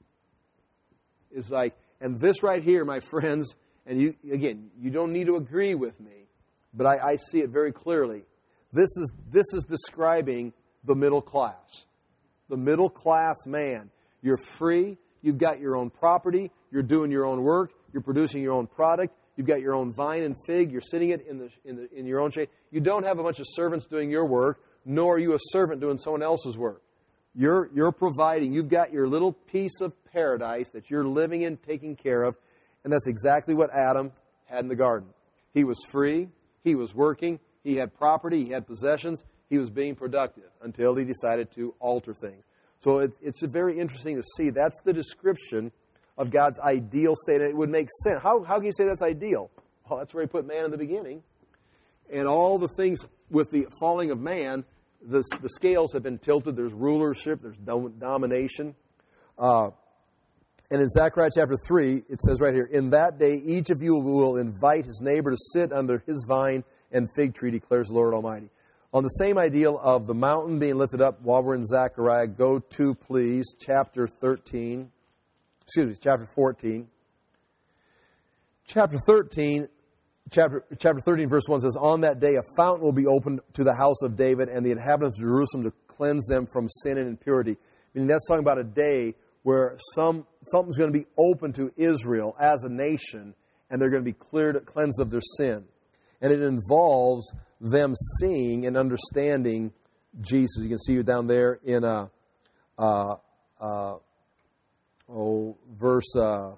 It's like, and this right here, my friends, and you again, you don't need to agree with me, but I, I see it very clearly. This is this is describing the middle class. The middle class man. You're free, you've got your own property, you're doing your own work, you're producing your own product, you've got your own vine and fig, you're sitting it in the in the in your own shade. You don't have a bunch of servants doing your work, nor are you a servant doing someone else's work. You're you're providing, you've got your little piece of paradise that you're living in, taking care of, and that's exactly what Adam had in the garden. He was free, he was working, he had property, he had possessions, he was being productive until he decided to alter things. So it's, it's very interesting to see. That's the description of God's ideal state. And it would make sense. How, how can you say that's ideal? Well, that's where he put man in the beginning. And all the things with the falling of man, the, the scales have been tilted. There's rulership. There's dom- domination. Uh, and in Zechariah chapter three, it says right here, "In that day, each of you will invite his neighbor to sit under his vine and fig tree, declares the Lord Almighty." On the same ideal of the mountain being lifted up, while we're in Zechariah, go to, please, chapter thirteen. Excuse me, chapter fourteen. Chapter thirteen, chapter, chapter thirteen, verse one says, "On that day a fountain will be opened to the house of David and the inhabitants of Jerusalem to cleanse them from sin and impurity." Meaning that's talking about a day where some something's going to be open to Israel as a nation, and they're going to be cleared, cleansed of their sin. And it involves them seeing and understanding Jesus. You can see it down there in uh, uh, uh, oh, verse, uh,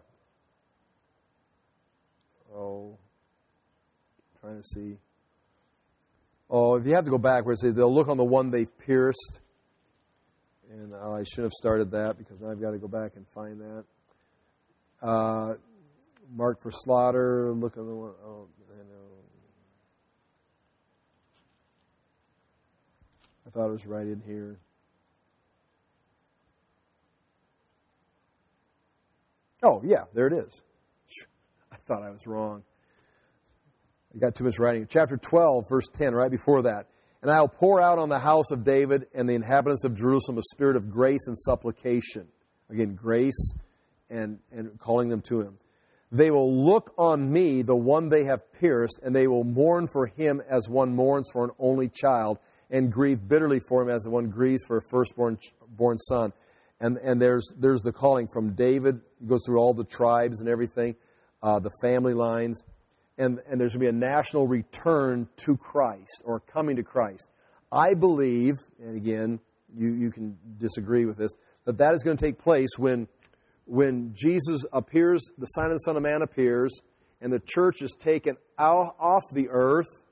oh, trying to see. Oh, if you have to go back where it says they'll look on the one they've pierced. And oh, I should have started that because now I've got to go back and find that. Uh, marked for slaughter, look on the one, oh, I know. I thought it was right in here. Oh, yeah, there it is. I thought I was wrong. I got too much writing. Chapter twelve, verse ten, right before that. And I'll pour out on the house of David and the inhabitants of Jerusalem a spirit of grace and supplication. Again, grace and, and calling them to him. They will look on me, the one they have pierced, and they will mourn for him as one mourns for an only child, and grieve bitterly for him as one grieves for a firstborn born son. And and there's there's the calling from David. It goes through all the tribes and everything, uh, the family lines. And, and there's going to be a national return to Christ, or coming to Christ. I believe, and again, you, you can disagree with this, that that is going to take place when, when Jesus appears, the sign of the Son of Man appears, and the church is taken out, off the earth,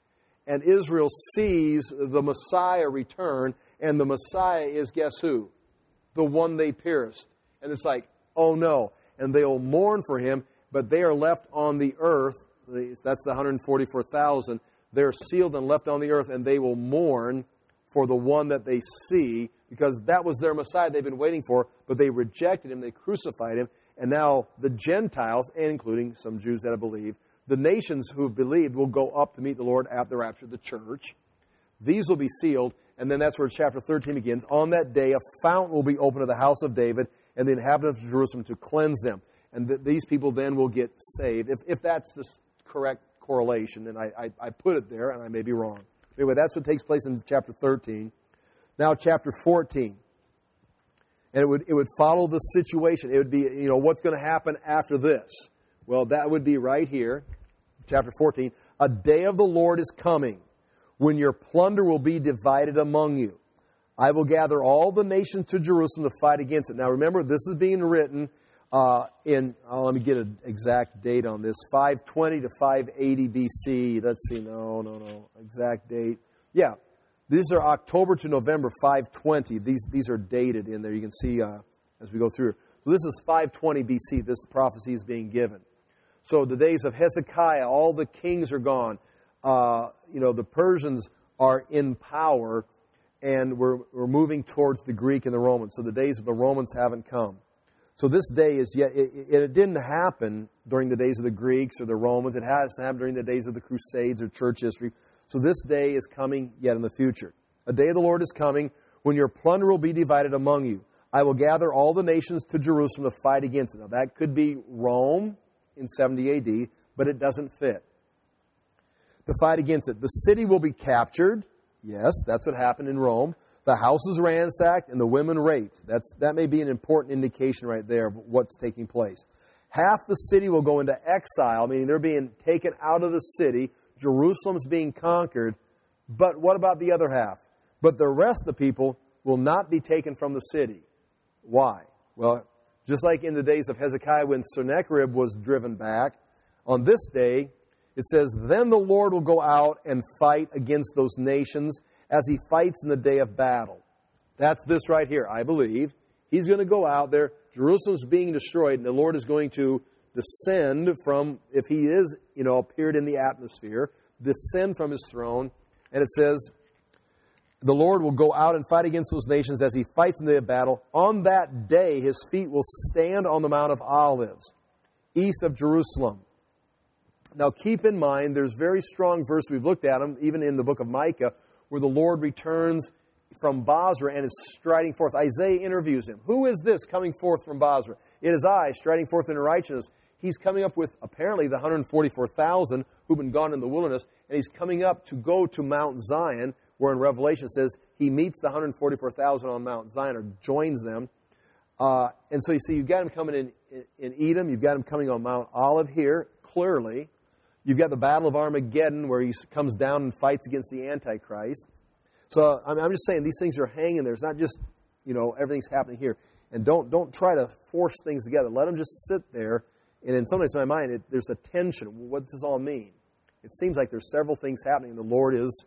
and Israel sees the Messiah return, and the Messiah is, guess who? The one they pierced. And it's like, oh no. And they will mourn for him, but they are left on the earth. That's the one hundred forty-four thousand. They're sealed and left on the earth, and they will mourn for the one that they see, because that was their Messiah they've been waiting for, but they rejected him, they crucified him, and now the Gentiles, and including some Jews that have believed, the nations who have believed will go up to meet the Lord at the rapture of the church. These will be sealed, and then that's where chapter thirteen begins. On that day, a fountain will be opened to the house of David and the inhabitants of Jerusalem to cleanse them. And th- these people then will get saved, if, if that's the correct correlation, and I, I, I put it there, and I may be wrong. Anyway, that's what takes place in chapter thirteen. Now, chapter fourteen. And it would it would follow the situation. It would be, you know, what's going to happen after this? Well, that would be right here, chapter fourteen. A day of the Lord is coming, when your plunder will be divided among you. I will gather all the nations to Jerusalem to fight against it. Now, remember, this is being written Uh, in, oh, let me get an exact date on this, five twenty to five eighty B C. Let's see, no, no, no, exact date. Yeah, these are October to November five twenty. These these are dated in there. You can see uh, as we go through. So this is five twenty B C. This prophecy is being given. So the days of Hezekiah, all the kings are gone. Uh, you know, the Persians are in power, and we're we're moving towards the Greek and the Romans. So the days of the Romans haven't come. So this day is yet, it, it, it didn't happen during the days of the Greeks or the Romans. It hasn't happened during the days of the Crusades or church history. So this day is coming yet in the future. A day of the Lord is coming when your plunder will be divided among you. I will gather all the nations to Jerusalem to fight against it. Now that could be Rome in seventy A D, but it doesn't fit. To fight against it. The city will be captured. Yes, that's what happened in Rome. The houses ransacked and the women raped. That's, that may be an important indication right there of what's taking place. Half the city will go into exile, meaning they're being taken out of the city. Jerusalem's being conquered. But what about the other half? But the rest of the people will not be taken from the city. Why? Well, just like in the days of Hezekiah when Sennacherib was driven back, on this day, it says, then the Lord will go out and fight against those nations as he fights in the day of battle. That's this right here, I believe. He's going to go out there. Jerusalem's being destroyed, and the Lord is going to descend from, if he is, you know, appeared in the atmosphere, descend from his throne. And it says, the Lord will go out and fight against those nations as he fights in the day of battle. On that day, his feet will stand on the Mount of Olives, east of Jerusalem. Now, keep in mind, there's very strong verse, we've looked at them, even in the book of Micah, where the Lord returns from Bozrah and is striding forth. Isaiah interviews him. Who is this coming forth from Bozrah? It is I, striding forth in righteousness. He's coming up with apparently the one hundred forty-four thousand who've been gone in the wilderness, and he's coming up to go to Mount Zion, where in Revelation it says he meets the one hundred forty-four thousand on Mount Zion, or joins them. Uh, and so you see, you've got him coming in, in, in Edom. You've got him coming on Mount Olive here, clearly. You've got the Battle of Armageddon, where he comes down and fights against the Antichrist. So I mean, I'm just saying these things are hanging there. It's not just, you know, everything's happening here. And don't don't try to force things together. Let them just sit there. And in some ways, in my mind, it, there's a tension. What does this all mean? It seems like there's several things happening. The Lord is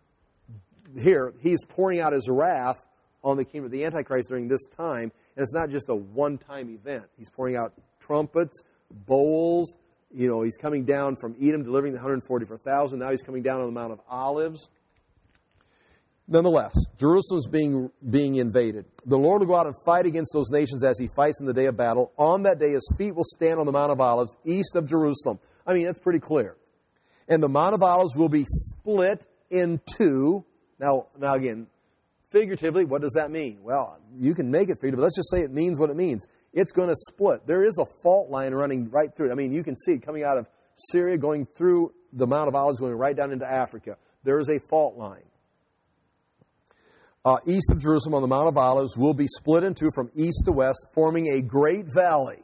here. He's pouring out his wrath on the kingdom of the Antichrist during this time. And it's not just a one-time event. He's pouring out trumpets, bowls. You know, he's coming down from Edom, delivering the one hundred forty-four thousand. Now he's coming down on the Mount of Olives. Nonetheless, Jerusalem's being, being invaded. The Lord will go out and fight against those nations as he fights in the day of battle. On that day, his feet will stand on the Mount of Olives, east of Jerusalem. I mean, that's pretty clear. And the Mount of Olives will be split in two. Now, now again, figuratively, what does that mean? Well, you can make it figurative, but let's just say it means what it means. It's going to split. There is a fault line running right through it. I mean, you can see it coming out of Syria, going through the Mount of Olives, going right down into Africa. There is a fault line. Uh, east of Jerusalem on the Mount of Olives will be split in two from east to west, forming a great valley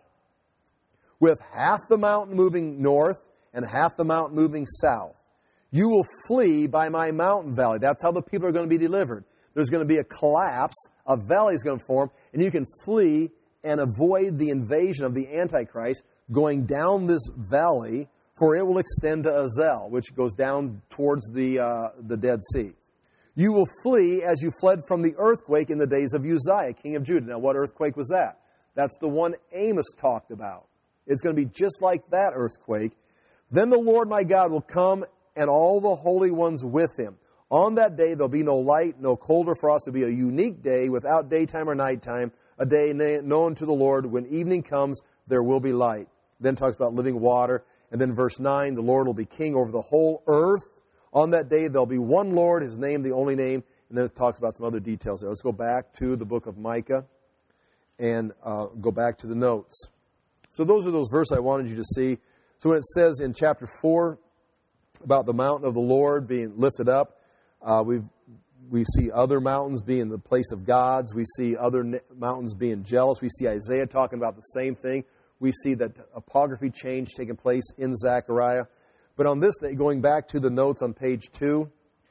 with half the mountain moving north and half the mountain moving south. You will flee by my mountain valley. That's how the people are going to be delivered. There's going to be a collapse, a valley is going to form, and you can flee and avoid the invasion of the Antichrist going down this valley, for it will extend to Azel, which goes down towards the, uh, the Dead Sea. You will flee as you fled from the earthquake in the days of Uzziah, king of Judah. Now, what earthquake was that? That's the one Amos talked about. It's going to be just like that earthquake. Then the Lord my God will come, and all the holy ones with him. On that day, there'll be no light, no cold or frost. It'll be a unique day without daytime or nighttime, a day known to the Lord. When evening comes, there will be light. Then talks about living water. And then verse nine, the Lord will be king over the whole earth. On that day, there'll be one Lord, his name, the only name. And then it talks about some other details there. Let's go back to the book of Micah and uh, go back to the notes. So those are those verses I wanted you to see. So when it says in chapter four about the mountain of the Lord being lifted up, uh, we we see other mountains being the place of gods. We see other na- mountains being jealous. We see Isaiah talking about the same thing. We see that apocryphy change taking place in Zechariah. But on this day, going back to the notes on page two,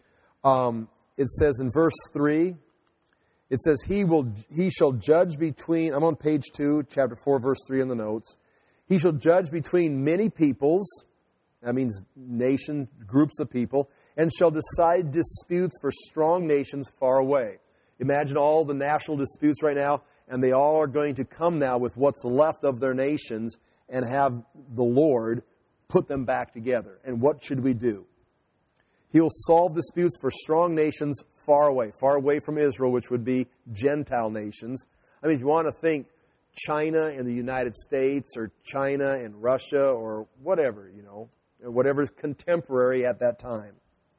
um, it says in verse three, it says, he will, he shall judge between, I'm on page two, chapter four, verse three in the notes. He shall judge between many peoples, that means nation, groups of people, and shall decide disputes for strong nations far away. Imagine all the national disputes right now, and they all are going to come now with what's left of their nations and have the Lord put them back together. And what should we do? He'll solve disputes for strong nations far away, far away from Israel, which would be Gentile nations. I mean, if you want to think China and the United States, or China and Russia, or whatever, you know, whatever's contemporary at that time.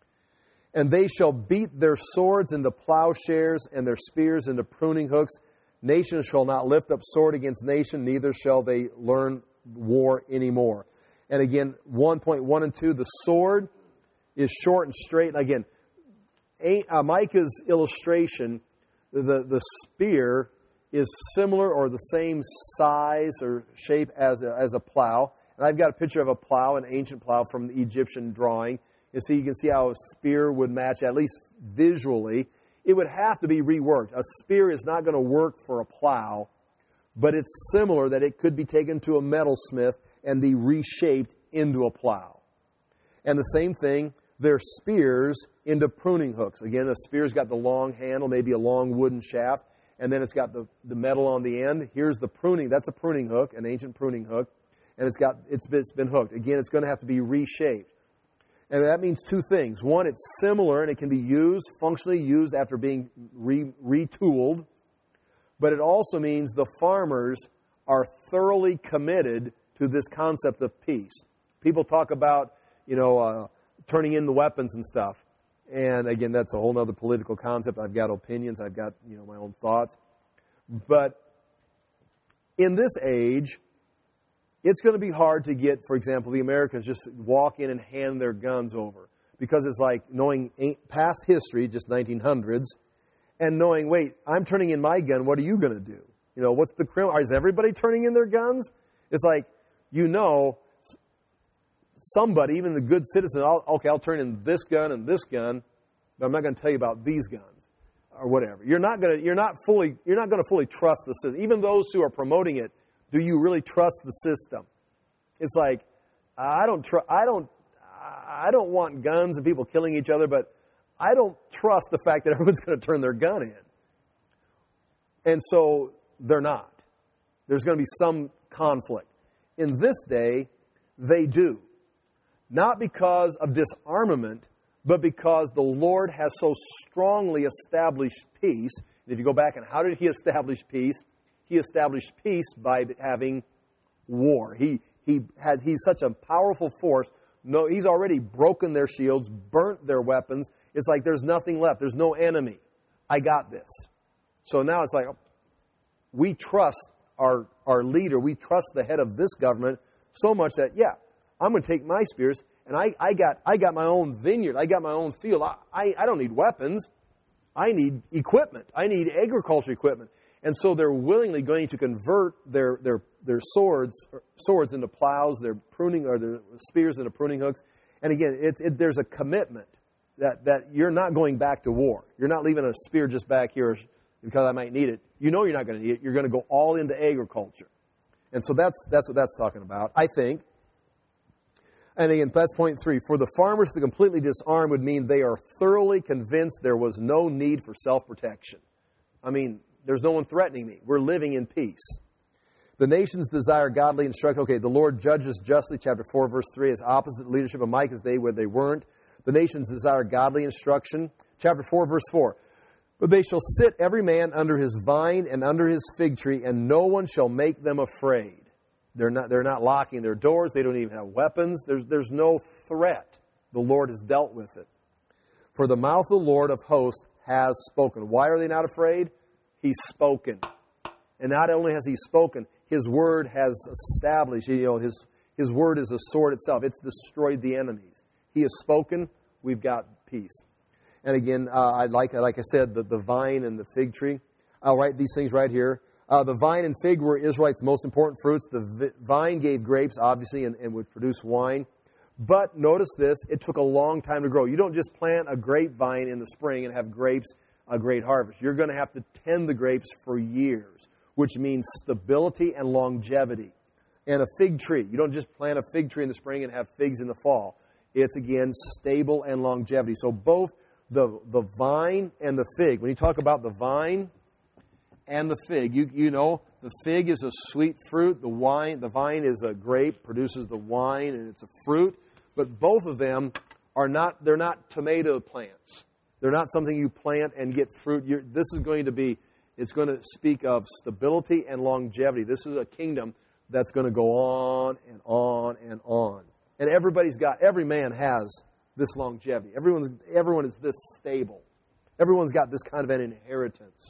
And they shall beat their swords into plowshares and their spears into pruning hooks. Nation shall not lift up sword against nation, neither shall they learn war anymore. And again, one point one and two, the sword is short and straight. And again, uh, Micah's illustration, the, the spear is similar or the same size or shape as a, as a plow. And I've got a picture of a plow, an ancient plow from the Egyptian drawing. You see, you can see how a spear would match, at least visually. It would have to be reworked. A spear is not going to work for a plow, but it's similar that it could be taken to a metalsmith and be reshaped into a plow. And the same thing, they're spears into pruning hooks. Again, a spear's got the long handle, maybe a long wooden shaft, and then it's got the, the metal on the end. Here's the pruning. That's a pruning hook, an ancient pruning hook, and it's got it's been, it's been hooked. Again, it's going to have to be reshaped. And that means two things. One, it's similar and it can be used, functionally used after being re, retooled. But it also means the farmers are thoroughly committed to this concept of peace. People talk about, you know, uh, turning in the weapons and stuff. And again, that's a whole other political concept. I've got opinions. I've got, you know, my own thoughts. But in this age, it's going to be hard to get, for example, the Americans just walk in and hand their guns over. Because it's like knowing past history, just nineteen hundreds, and knowing, wait, I'm turning in my gun, what are you going to do? You know, what's the criminal? Is everybody turning in their guns? It's like, you know, somebody, even the good citizen, I'll, okay, I'll turn in this gun and this gun, but I'm not going to tell you about these guns or whatever. You're not going to, you're not fully, you're not going to fully trust the system. Even those who are promoting it, do you really trust the system? It's like, I don't tr- I don't, I don't want guns and people killing each other, but I don't trust the fact that everyone's going to turn their gun in. And so they're not. There's going to be some conflict. In this day, they do. Not because of disarmament, but because the Lord has so strongly established peace. And if you go back and how did he establish peace? He established peace by having war. He he had he's such a powerful force. No, he's already broken their shields, burnt their weapons. It's like there's nothing left. There's no enemy. I got this. So now it's like we trust our our leader. We trust the head of this government so much that, yeah, I'm going to take my spears, and I, I got I got my own vineyard. I got my own field. I, I, I don't need weapons. I need equipment. I need agriculture equipment. And so they're willingly going to convert their their their swords swords into plows, their pruning or their spears into pruning hooks. And again, it's it, there's a commitment that that you're not going back to war. You're not leaving a spear just back here because I might need it. You know you're not going to need it. You're going to go all into agriculture. And so that's that's what that's talking about, I think. And again, that's point three. For the farmers to completely disarm would mean they are thoroughly convinced there was no need for self-protection. I mean, there's no one threatening me. We're living in peace. The nations desire godly instruction. Okay, the Lord judges justly, chapter four, verse three, is opposite leadership of Micah as they where they weren't. The nations desire godly instruction. Chapter four, verse four. But they shall sit every man under his vine and under his fig tree, and no one shall make them afraid. They're not, they're not locking their doors. They don't even have weapons. There's, there's no threat. The Lord has dealt with it. For the mouth of the Lord of hosts has spoken. Why are they not afraid? He's spoken. And not only has he spoken, his word has established. You know, his, his word is a sword itself. It's destroyed the enemies. He has spoken. We've got peace. And again, uh, I like, like I said, the, the vine and the fig tree. I'll write these things right here. Uh, the vine and fig were Israelites' most important fruits. The vi- vine gave grapes, obviously, and, and would produce wine. But notice this, it took a long time to grow. You don't just plant a grapevine in the spring and have grapes, a great harvest. You're going to have to tend the grapes for years, which means stability and longevity. And a fig tree, you don't just plant a fig tree in the spring and have figs in the fall. It's, again, stable and longevity. So both the, the vine and the fig, when you talk about the vine and the fig, you you know, the fig is a sweet fruit. The wine, the vine is a grape, produces the wine, and it's a fruit. But both of them are not, they're not tomato plants. They're not something you plant and get fruit. You're, this is going to be, it's going to speak of stability and longevity. This is a kingdom that's going to go on and on and on. And everybody's got, every man has this longevity. Everyone's, everyone is this stable. Everyone's got this kind of an inheritance.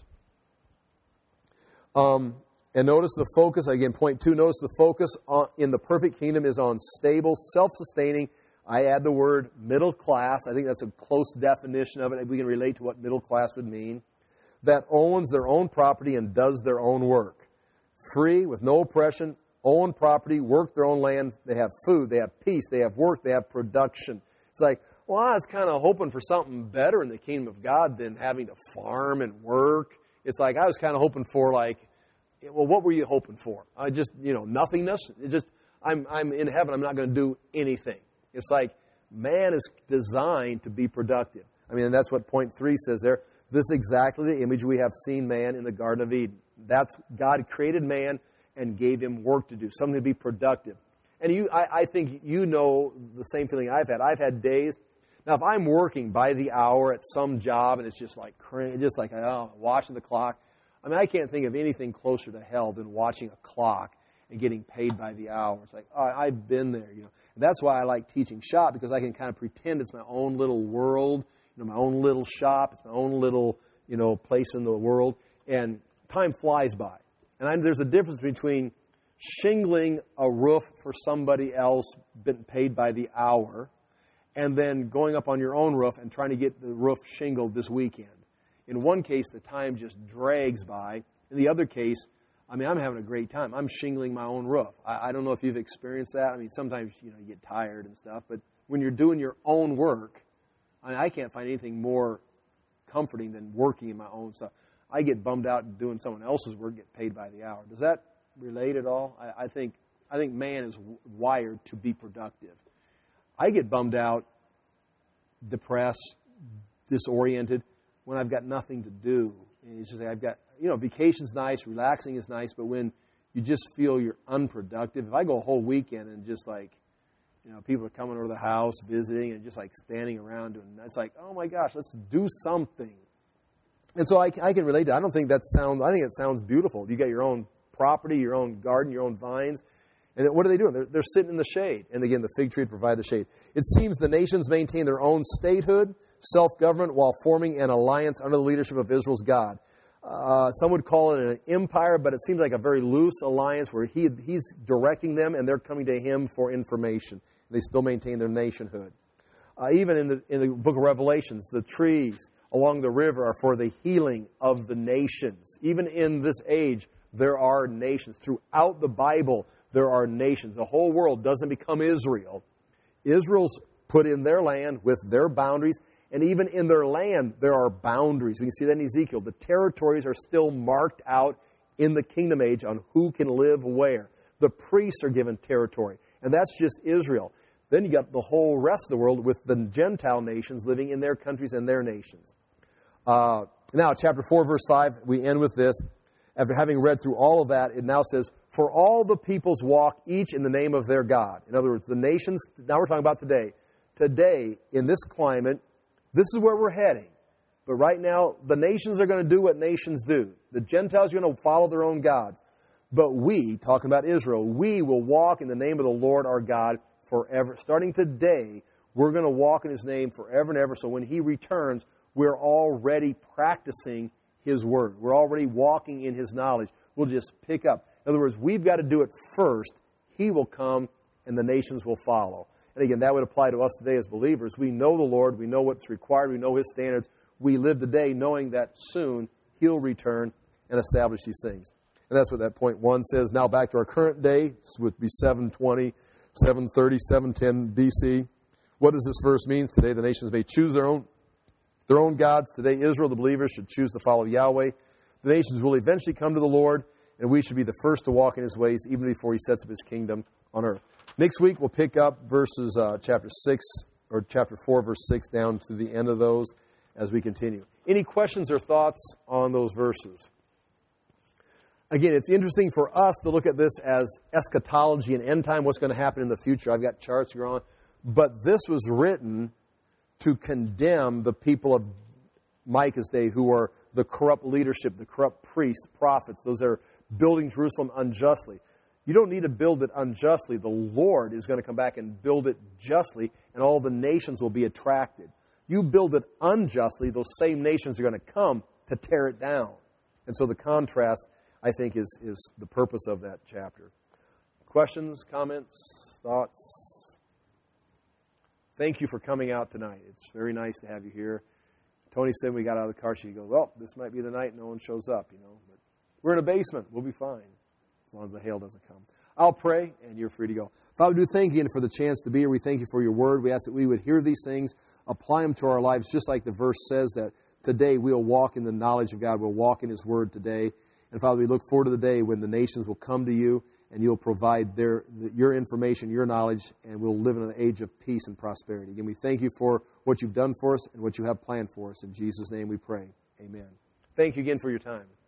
Um, and notice the focus, again, point two, notice the focus on, in the perfect kingdom is on stable, self-sustaining. I add the word middle class. I think that's a close definition of it. We can relate to what middle class would mean. That owns their own property and does their own work. Free, with no oppression, own property, work their own land. They have food, they have peace, they have work, they have production. It's like, well, I was kind of hoping for something better in the kingdom of God than having to farm and work. It's like I was kind of hoping for, like, well, what were you hoping for? I just, you know, nothingness. It just, I'm, I'm in heaven. I'm not going to do anything. It's like man is designed to be productive. I mean, and that's what point three says there. This is exactly the image we have seen man in the Garden of Eden. That's God created man and gave him work to do, something to be productive. And you, I, I think you know the same feeling I've had. I've had days. Now, if I'm working by the hour at some job and it's just like just like oh, watching the clock, I mean, I can't think of anything closer to hell than watching a clock and getting paid by the hour. It's like, oh, I've been there, you know. And that's why I like teaching shop, because I can kind of pretend it's my own little world, you know, my own little shop, it's my own little, you know, place in the world, and time flies by. And I, there's a difference between shingling a roof for somebody else, been paid by the hour, and then going up on your own roof and trying to get the roof shingled this weekend. In one case, the time just drags by. In the other case, I mean, I'm having a great time. I'm shingling my own roof. I, I don't know if you've experienced that. I mean, sometimes, you know, you get tired and stuff. But when you're doing your own work, I mean, I can't find anything more comforting than working in my own stuff. I get bummed out doing someone else's work, get paid by the hour. Does that relate at all? I, I think I think man is wired to be productive. I get bummed out, depressed, disoriented when I've got nothing to do. And it's just like I've got, you know, vacation's nice, relaxing is nice, but when you just feel you're unproductive, if I go a whole weekend and just like, You know, people are coming over to the house, visiting, and just like standing around doing that. It's like, oh my gosh, let's do something. And so I, I can relate to it. I don't think that sounds, I think it sounds beautiful. You got your own property, your own garden, your own vines. And what are they doing? They're, they're sitting in the shade. And again, the fig tree to provide the shade. It seems the nations maintain their own statehood, self-government, while forming an alliance under the leadership of Israel's God. Uh, some would call it an empire, but it seems like a very loose alliance where he he's directing them and they're coming to him for information. They still maintain their nationhood. Uh, even in the in the book of Revelations, the trees along the river are for the healing of the nations. Even in this age, there are nations. Throughout the Bible, there are nations. The whole world doesn't become Israel. Israel's put in their land with their boundaries, and even in their land, there are boundaries. We can see that in Ezekiel. The territories are still marked out in the kingdom age on who can live where. The priests are given territory, and that's just Israel. Then you got the whole rest of the world with the Gentile nations living in their countries and their nations. Uh, now, chapter four, verse five, we end with this. After having read through all of that, it now says, for all the peoples walk each in the name of their God. In other words, the nations, now we're talking about today. Today, in this climate, this is where we're heading. But right now, the nations are going to do what nations do. The Gentiles are going to follow their own gods. But we, talking about Israel, we will walk in the name of the Lord our God forever. Starting today, we're going to walk in His name forever and ever. So when He returns, we're already practicing His Word. We're already walking in His knowledge. We'll just pick up. In other words, we've got to do it first. He will come, and the nations will follow. And again, that would apply to us today as believers. We know the Lord. We know what's required. We know His standards. We live today knowing that soon He'll return and establish these things. And that's what that point one says. Now back to our current day. This would be seven twenty, seven thirty, seven ten B C. What does this verse mean? Today the nations may choose their own their own gods. Today Israel, the believers, should choose to follow Yahweh. The nations will eventually come to the Lord, and we should be the first to walk in His ways even before He sets up His kingdom on earth. Next week we'll pick up verses uh, chapter six or chapter four, verse six down to the end of those as we continue. Any questions or thoughts on those verses? Again, it's interesting for us to look at this as eschatology and end time, what's going to happen in the future. I've got charts here on. But this was written to condemn the people of Micah's day who are the corrupt leadership, the corrupt priests, prophets, those that are building Jerusalem unjustly. You don't need to build it unjustly. The Lord is going to come back and build it justly, and all the nations will be attracted. You build it unjustly, those same nations are going to come to tear it down. And so the contrast, I think, is, is the purpose of that chapter. Questions, comments, thoughts? Thank you for coming out tonight. It's very nice to have you here. Tony said when we got out of the car, she goes, well, this might be the night no one shows up, you know. But we're in a basement. We'll be fine as long as the hail doesn't come. I'll pray, and you're free to go. Father, we do thank you again for the chance to be here. We thank you for your word. We ask that we would hear these things, apply them to our lives, just like the verse says that today we'll walk in the knowledge of God. We'll walk in His word today. And Father, we look forward to the day when the nations will come to you and you'll provide their your information, your knowledge, and we'll live in an age of peace and prosperity. Again, we thank you for what you've done for us and what you have planned for us. In Jesus' name we pray. Amen. Thank you again for your time.